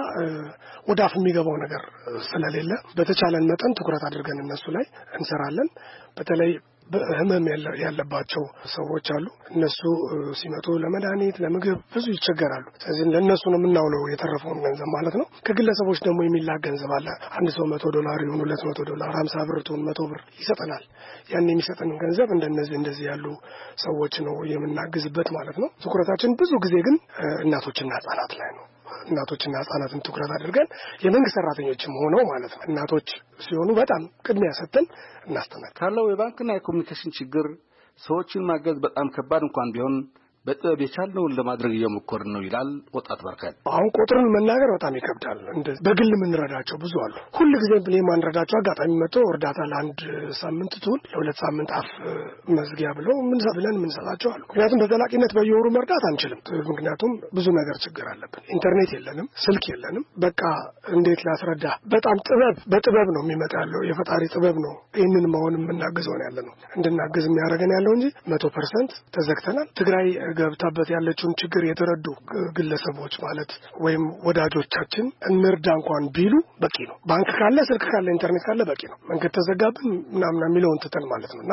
ወደ አፍ የሚገባው ነገር ስለሌለ በተቻለን መጠን ትኩረት አድርገን እነሱ ላይ እንሰራለን። በተለይ በህመም ያለባቸው ሰዎች አሉ። እነሱ ሲመጡ ለመድኃኒት ለምግብ ብዙ ይቸገራሉ። ስለዚህ ለእነሱ ነው የምናውለው የተረፈውን ገንዘብ ማለት ነው። ከግለሰቦች ደግሞ የሚላክ ገንዘብ አለ። አንድ ሰው መቶ ዶላር ይሁን ሁለት መቶ ዶላር ሀምሳ ብር ትሁን መቶ ብር ይሰጠናል። ያን የሚሰጠን ገንዘብ እንደነዚህ እንደዚህ ያሉ ሰዎች ነው የምናግዝበት ማለት ነው። ትኩረታችን ብዙ ጊዜ ግን እናቶችና ህጻናት ላይ ነው። እናቶችና ህጻናትን ትኩረት አድርገን የመንግስት ሰራተኞችም ሆነው ማለት ነው እናቶች ሲሆኑ በጣም ቅድሚያ ሰጥተን እናስተናግዳለን። ካለው የባንክና የኮሙኒኬሽን ችግር ሰዎችን ማገዝ በጣም ከባድ እንኳን ቢሆን በጥበብ የቻልነውን ለማድረግ እየሞከርን ነው ይላል ወጣት በረከት። አሁን ቁጥሩን መናገር በጣም ይከብዳል። እንደዚህ በግል የምንረዳቸው ብዙ አሉ። ሁሉ ጊዜ ብለን ማንረዳቸው አጋጣሚ መጥቶ እርዳታ ለአንድ ሳምንት ቱን ለሁለት ሳምንት አፍ መዝጊያ ብለው ምን ብለን የምንሰጣቸው አሉ። ምክንያቱም በዘላቂነት በየወሩ መርዳት አንችልም። ምክንያቱም ብዙ ነገር ችግር አለብን። ኢንተርኔት የለንም፣ ስልክ የለንም። በቃ እንዴት ላስረዳ? በጣም ጥበብ በጥበብ ነው የሚመጣ ያለው። የፈጣሪ ጥበብ ነው ይህንን መሆን የምናገዘው ነው ያለ ነው እንድናገዝ የሚያደርገን ያለው እንጂ መቶ ፐርሰንት ተዘግተናል። ትግራይ ገብታበት ያለችውን ችግር የተረዱ ግለሰቦች ማለት ወይም ወዳጆቻችን እንርዳ እንኳን ቢሉ በቂ ነው። ባንክ ካለ፣ ስልክ ካለ፣ ኢንተርኔት ካለ በቂ ነው። መንገድ ተዘጋብን ምናምን የሚለውን ትተን ማለት ነውና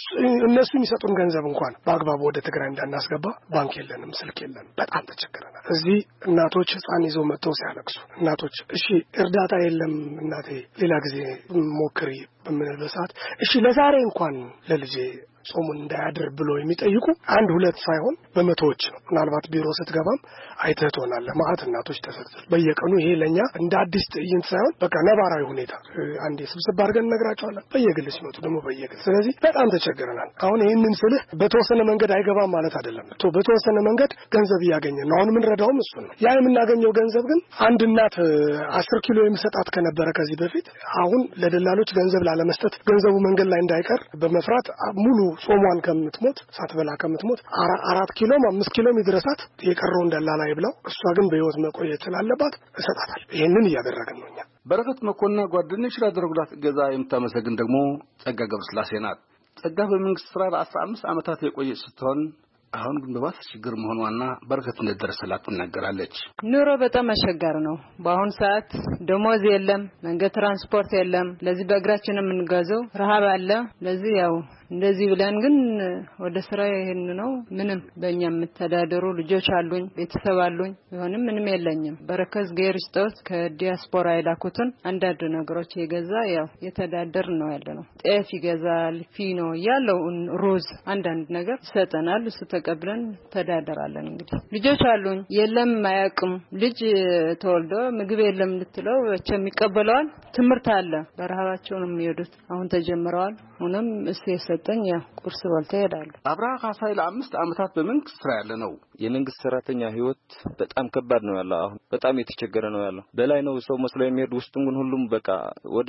እነሱ የሚሰጡን ገንዘብ እንኳን በአግባቡ ወደ ትግራይ እንዳናስገባ ባንክ የለንም፣ ስልክ የለንም። በጣም ተቸግረናል። እዚህ እናቶች ህፃን ይዘው መጥተው ሲያለቅሱ እናቶች እሺ እርዳታ የለም እናቴ ሌላ ጊዜ ሞክሪ በምንለው ሰዓት እሺ ለዛሬ እንኳን ለልጄ ጾሙን እንዳያድር ብሎ የሚጠይቁ አንድ ሁለት ሳይሆን በመቶዎች ነው። ምናልባት ቢሮ ስትገባም አይተህ ትሆናለህ። ማአት እናቶች ተሰጥተው በየቀኑ ይሄ ለኛ እንደ አዲስ ትዕይንት ሳይሆን በቃ ነባራዊ ሁኔታ አንዴ ስብስብ አድርገን እነግራቸዋለን። በየግል ሲመጡ ደግሞ በየግል ስለዚህ በጣም ተቸግረናል። አሁን ይሄንን ስልህ በተወሰነ መንገድ አይገባም ማለት አይደለም። በተወሰነ መንገድ ገንዘብ እያገኘን ነው። አሁን የምንረዳውም እሱ ነው። ያ የምናገኘው ገንዘብ ግን አንድ እናት አስር ኪሎ የሚሰጣት ከነበረ ከዚህ በፊት አሁን ለደላሎች ገንዘብ ላለመስጠት ገንዘቡ መንገድ ላይ እንዳይቀር በመፍራት ሙሉ ጾሟን ከምትሞት ሳትበላ ከምትሞት አራት ኪሎም አምስት ኪሎም ይድረሳት የቀረው ደላላ ይብላው እሷ ግን በህይወት መቆየት ስላለባት እሰጣታል። ይሄንን እያደረግን ነው እኛ። በረከት መኮንና ጓደኞች ላደረጉላት እገዛ የምታመሰግን ደግሞ ጸጋ ገብረስላሴ ናት። ጸጋ በመንግስት ስራ ለአስራ አምስት ዓመታት የቆየች ስትሆን አሁን ግን በባሰ ችግር መሆኗና በረከት እንደደረሰላት ትናገራለች። ኑሮ በጣም አስቸጋሪ ነው። በአሁን ሰዓት ደሞዝ የለም፣ መንገድ ትራንስፖርት የለም። ለዚህ በእግራችን የምንጓዘው ረሃብ አለ። ለዚህ ያው እንደዚህ ብለን ግን ወደ ስራ ይሄን ነው። ምንም በእኛ የምተዳደሩ ልጆች አሉኝ፣ ቤተሰብ አሉኝ። ቢሆንም ምንም የለኝም። በረከት ጌርስቶስ ከዲያስፖራ የላኩትን አንዳንድ ነገሮች የገዛ ያው የተዳደር ነው ያለነው። ጤፍ ይገዛል፣ ፊኖ ያለው ሮዝ አንዳንድ ነገር ይሰጠናል። እሱ ተቀብለን ተዳደራለን። እንግዲህ ልጆች አሉኝ፣ የለም ማያቅም ልጅ ተወልዶ ምግብ የለም ልትለው የሚቀበለዋል። ትምህርት አለ፣ በረሃባቸው ነው የሚሄዱት። አሁን ተጀምረዋል። ሁንም እሱ የሰጠኝ ያ ቁርስ በልተው ይሄዳሉ። አብርሃ ካሳይ ለአምስት ዓመታት በመንግስት ስራ ያለ ነው። የመንግስት ሰራተኛ ህይወት በጣም ከባድ ነው ያለው። አሁን በጣም የተቸገረ ነው ያለው። በላይ ነው ሰው መስሎ የሚሄድ ውስጡን ግን ሁሉም በቃ ወደ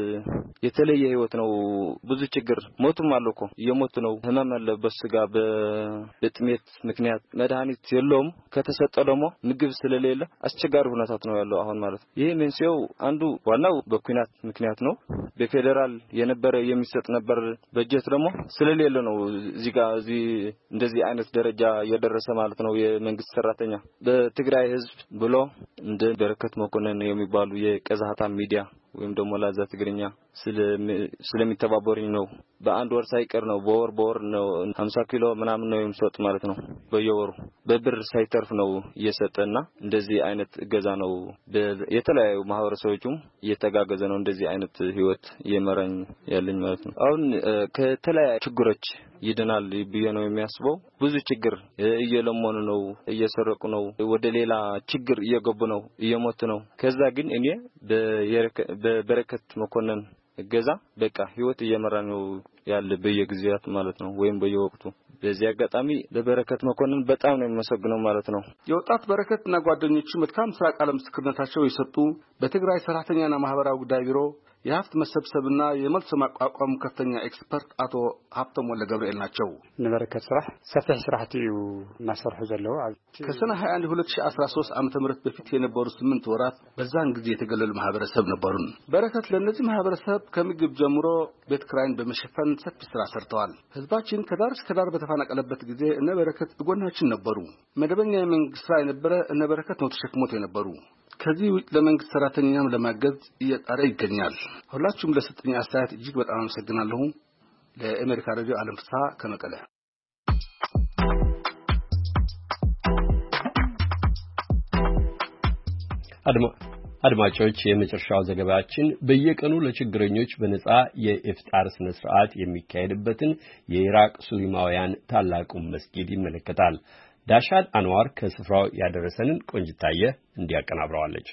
የተለየ ህይወት ነው። ብዙ ችግር ሞቱም አለ እኮ እየሞቱ ነው። ህመም አለ በስጋ በጥሜት ምክንያት መድኃኒት የለውም። ከተሰጠ ደግሞ ምግብ ስለሌለ አስቸጋሪ ሁኔታት ነው ያለው አሁን ማለት። ይሄ መንስኤው አንዱ ዋናው በኩናት ምክንያት ነው። በፌደራል የነበረ የሚሰጥ ነበር በጀት ደግሞ ስለሌለ ነው እዚህ ጋር እዚህ እንደዚህ አይነት ደረጃ የደረሰ ማለት ነው። የመንግስት ሰራተኛ በትግራይ ህዝብ ብሎ እንደ በረከት መኮንን የሚባሉ የቀዛታ ሚዲያ ወይም ደግሞ ላዛ ትግርኛ ስለሚተባበሩኝ ነው። በአንድ ወር ሳይቀር ነው በወር በወር ነው ሃምሳ ኪሎ ምናምን ነው የሚሰጥ ማለት ነው። በየወሩ በብር ሳይተርፍ ነው እየሰጠና እንደዚህ አይነት እገዛ ነው። የተለያዩ ማህበረሰቦችም እየተጋገዘ ነው እንደዚህ አይነት ህይወት እየመራኝ ያለኝ ማለት ነው። አሁን ከተለያዩ ችግሮች ይድናል ብዬ ነው የሚያስበው። ብዙ ችግር እየለመኑ ነው፣ እየሰረቁ ነው፣ ወደ ሌላ ችግር እየገቡ ነው፣ እየሞቱ ነው። ከዛ ግን እኔ በበረከት መኮንን እገዛ በቃ ህይወት እየመራ ነው ያለ በየጊዜያት ማለት ነው ወይም በየወቅቱ። በዚህ አጋጣሚ ለበረከት መኮንን በጣም ነው የምመሰግነው ማለት ነው። የወጣት በረከትና ጓደኞቹ መልካም ስራ ቃለ ምስክርነታቸው የሰጡ በትግራይ ሰራተኛና ማህበራዊ ጉዳይ ቢሮ የሀብት መሰብሰብና የመልስ ማቋቋም ከፍተኛ ኤክስፐርት አቶ ሀብቶም ወልደ ገብርኤል ናቸው። ንበረከት ስራ ሰፊሕ ስራሕቲው ማሰርሑ ዘለው ከሰኔ ሃያ አንድ ሁለት ሺህ አስራ ሶስት ዓመተ ምህረት በፊት የነበሩ ስምንት ወራት በዛን ጊዜ የተገለሉ ማህበረሰብ ነበሩን። በረከት ለነዚህ ማህበረሰብ ከምግብ ጀምሮ ቤት ኪራይን በመሸፈን ሰፊ ስራ ሰርተዋል። ህዝባችን ከዳር እስከ ዳር በተፈናቀለበት ጊዜ እነ በረከት ጎናችን ነበሩ። መደበኛ የመንግስት ስራ የነበረ እነ በረከት ነው ተሸክሞት የነበሩ። ከዚህ ውጭ ለመንግስት ሰራተኛም ለማገዝ እየጣረ ይገኛል። ሁላችሁም ለሰጠኝ አስተያየት እጅግ በጣም አመሰግናለሁ። ለአሜሪካ ሬዲዮ ዓለም ፍስሐ ከመቀለ። አድማጮች የመጨረሻው ዘገባችን በየቀኑ ለችግረኞች በነጻ የኢፍጣር ስነ ስርዓት የሚካሄድበትን የኢራቅ ሱሪማውያን ታላቁን መስጊድ ይመለከታል። ዳሻድ አንዋር ከስፍራው ያደረሰንን ቆንጅታየ እንዲያቀናብረዋለች።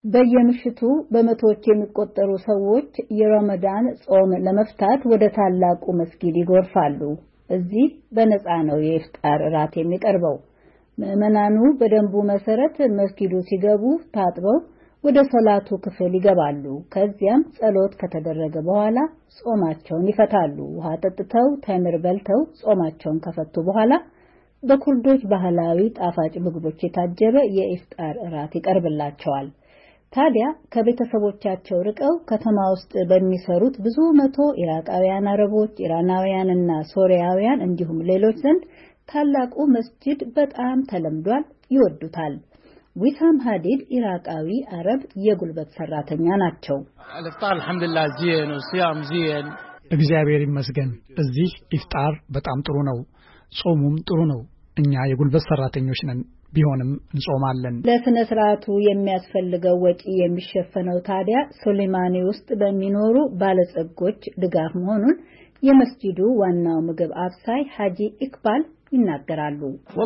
በየምሽቱ በመቶዎች የሚቆጠሩ ሰዎች የረመዳን ጾም ለመፍታት ወደ ታላቁ መስጊድ ይጎርፋሉ። እዚህ በነፃ ነው የኢፍጣር እራት የሚቀርበው። ምዕመናኑ በደንቡ መሰረት መስጊዱ ሲገቡ ታጥበው ወደ ሶላቱ ክፍል ይገባሉ። ከዚያም ጸሎት ከተደረገ በኋላ ጾማቸውን ይፈታሉ። ውሃ ጠጥተው ተምር በልተው ጾማቸውን ከፈቱ በኋላ በኩርዶች ባህላዊ ጣፋጭ ምግቦች የታጀበ የኢፍጣር እራት ይቀርብላቸዋል። ታዲያ ከቤተሰቦቻቸው ርቀው ከተማ ውስጥ በሚሰሩት ብዙ መቶ ኢራቃውያን አረቦች፣ ኢራናውያንና ሶሪያውያን እንዲሁም ሌሎች ዘንድ ታላቁ መስጂድ በጣም ተለምዷል፣ ይወዱታል። ዊሳም ሀዲድ ኢራቃዊ አረብ የጉልበት ሰራተኛ ናቸው። الافطار الحمد لله زين والصيام زين እግዚአብሔር ይመስገን። እዚህ ኢፍጣር በጣም ጥሩ ነው፣ ጾሙም ጥሩ ነው። እኛ የጉልበት ሰራተኞች ነን፣ ቢሆንም እንጾማለን። ለስነ ስርዓቱ የሚያስፈልገው ወጪ የሚሸፈነው ታዲያ ሱሌማኒ ውስጥ በሚኖሩ ባለጸጎች ድጋፍ መሆኑን የመስጂዱ ዋናው ምግብ አብሳይ ሐጂ ኢክባል ይናገራሉ።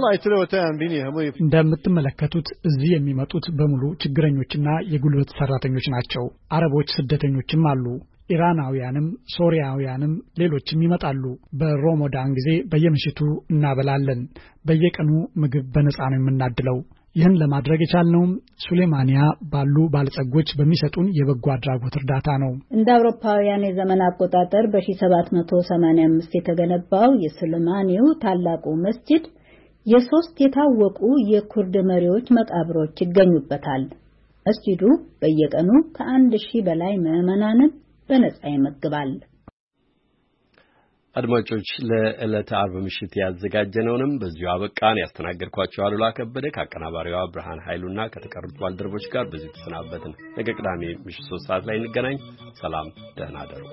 እንደምትመለከቱት እዚህ የሚመጡት በሙሉ ችግረኞችና የጉልበት ሰራተኞች ናቸው። አረቦች፣ ስደተኞችም አሉ። ኢራናውያንም ሶሪያውያንም ሌሎችም ይመጣሉ። በሮሞዳን ጊዜ በየምሽቱ እናበላለን። በየቀኑ ምግብ በነፃ ነው የምናድለው። ይህን ለማድረግ የቻልነውም ሱሌማኒያ ባሉ ባለጸጎች በሚሰጡን የበጎ አድራጎት እርዳታ ነው። እንደ አውሮፓውያን የዘመን አቆጣጠር በ1785 የተገነባው የሱሌማኒው ታላቁ መስጂድ የሶስት የታወቁ የኩርድ መሪዎች መቃብሮች ይገኙበታል። መስጂዱ በየቀኑ ከአንድ ሺህ በላይ ምዕመናንን በነፃ ይመግባል። አድማጮች ለዕለተ ዓርብ ምሽት ያዘጋጀነውንም በዚሁ አበቃን። ያስተናገርኳችሁ አሉላ ከበደ ከአቀናባሪዋ ብርሃን ኃይሉና ከተቀሩት ባልደረቦች ጋር በዚህ ተሰናበትን። ነገ ቅዳሜ ምሽት ሶስት ሰዓት ላይ እንገናኝ። ሰላም፣ ደህና እደሩ።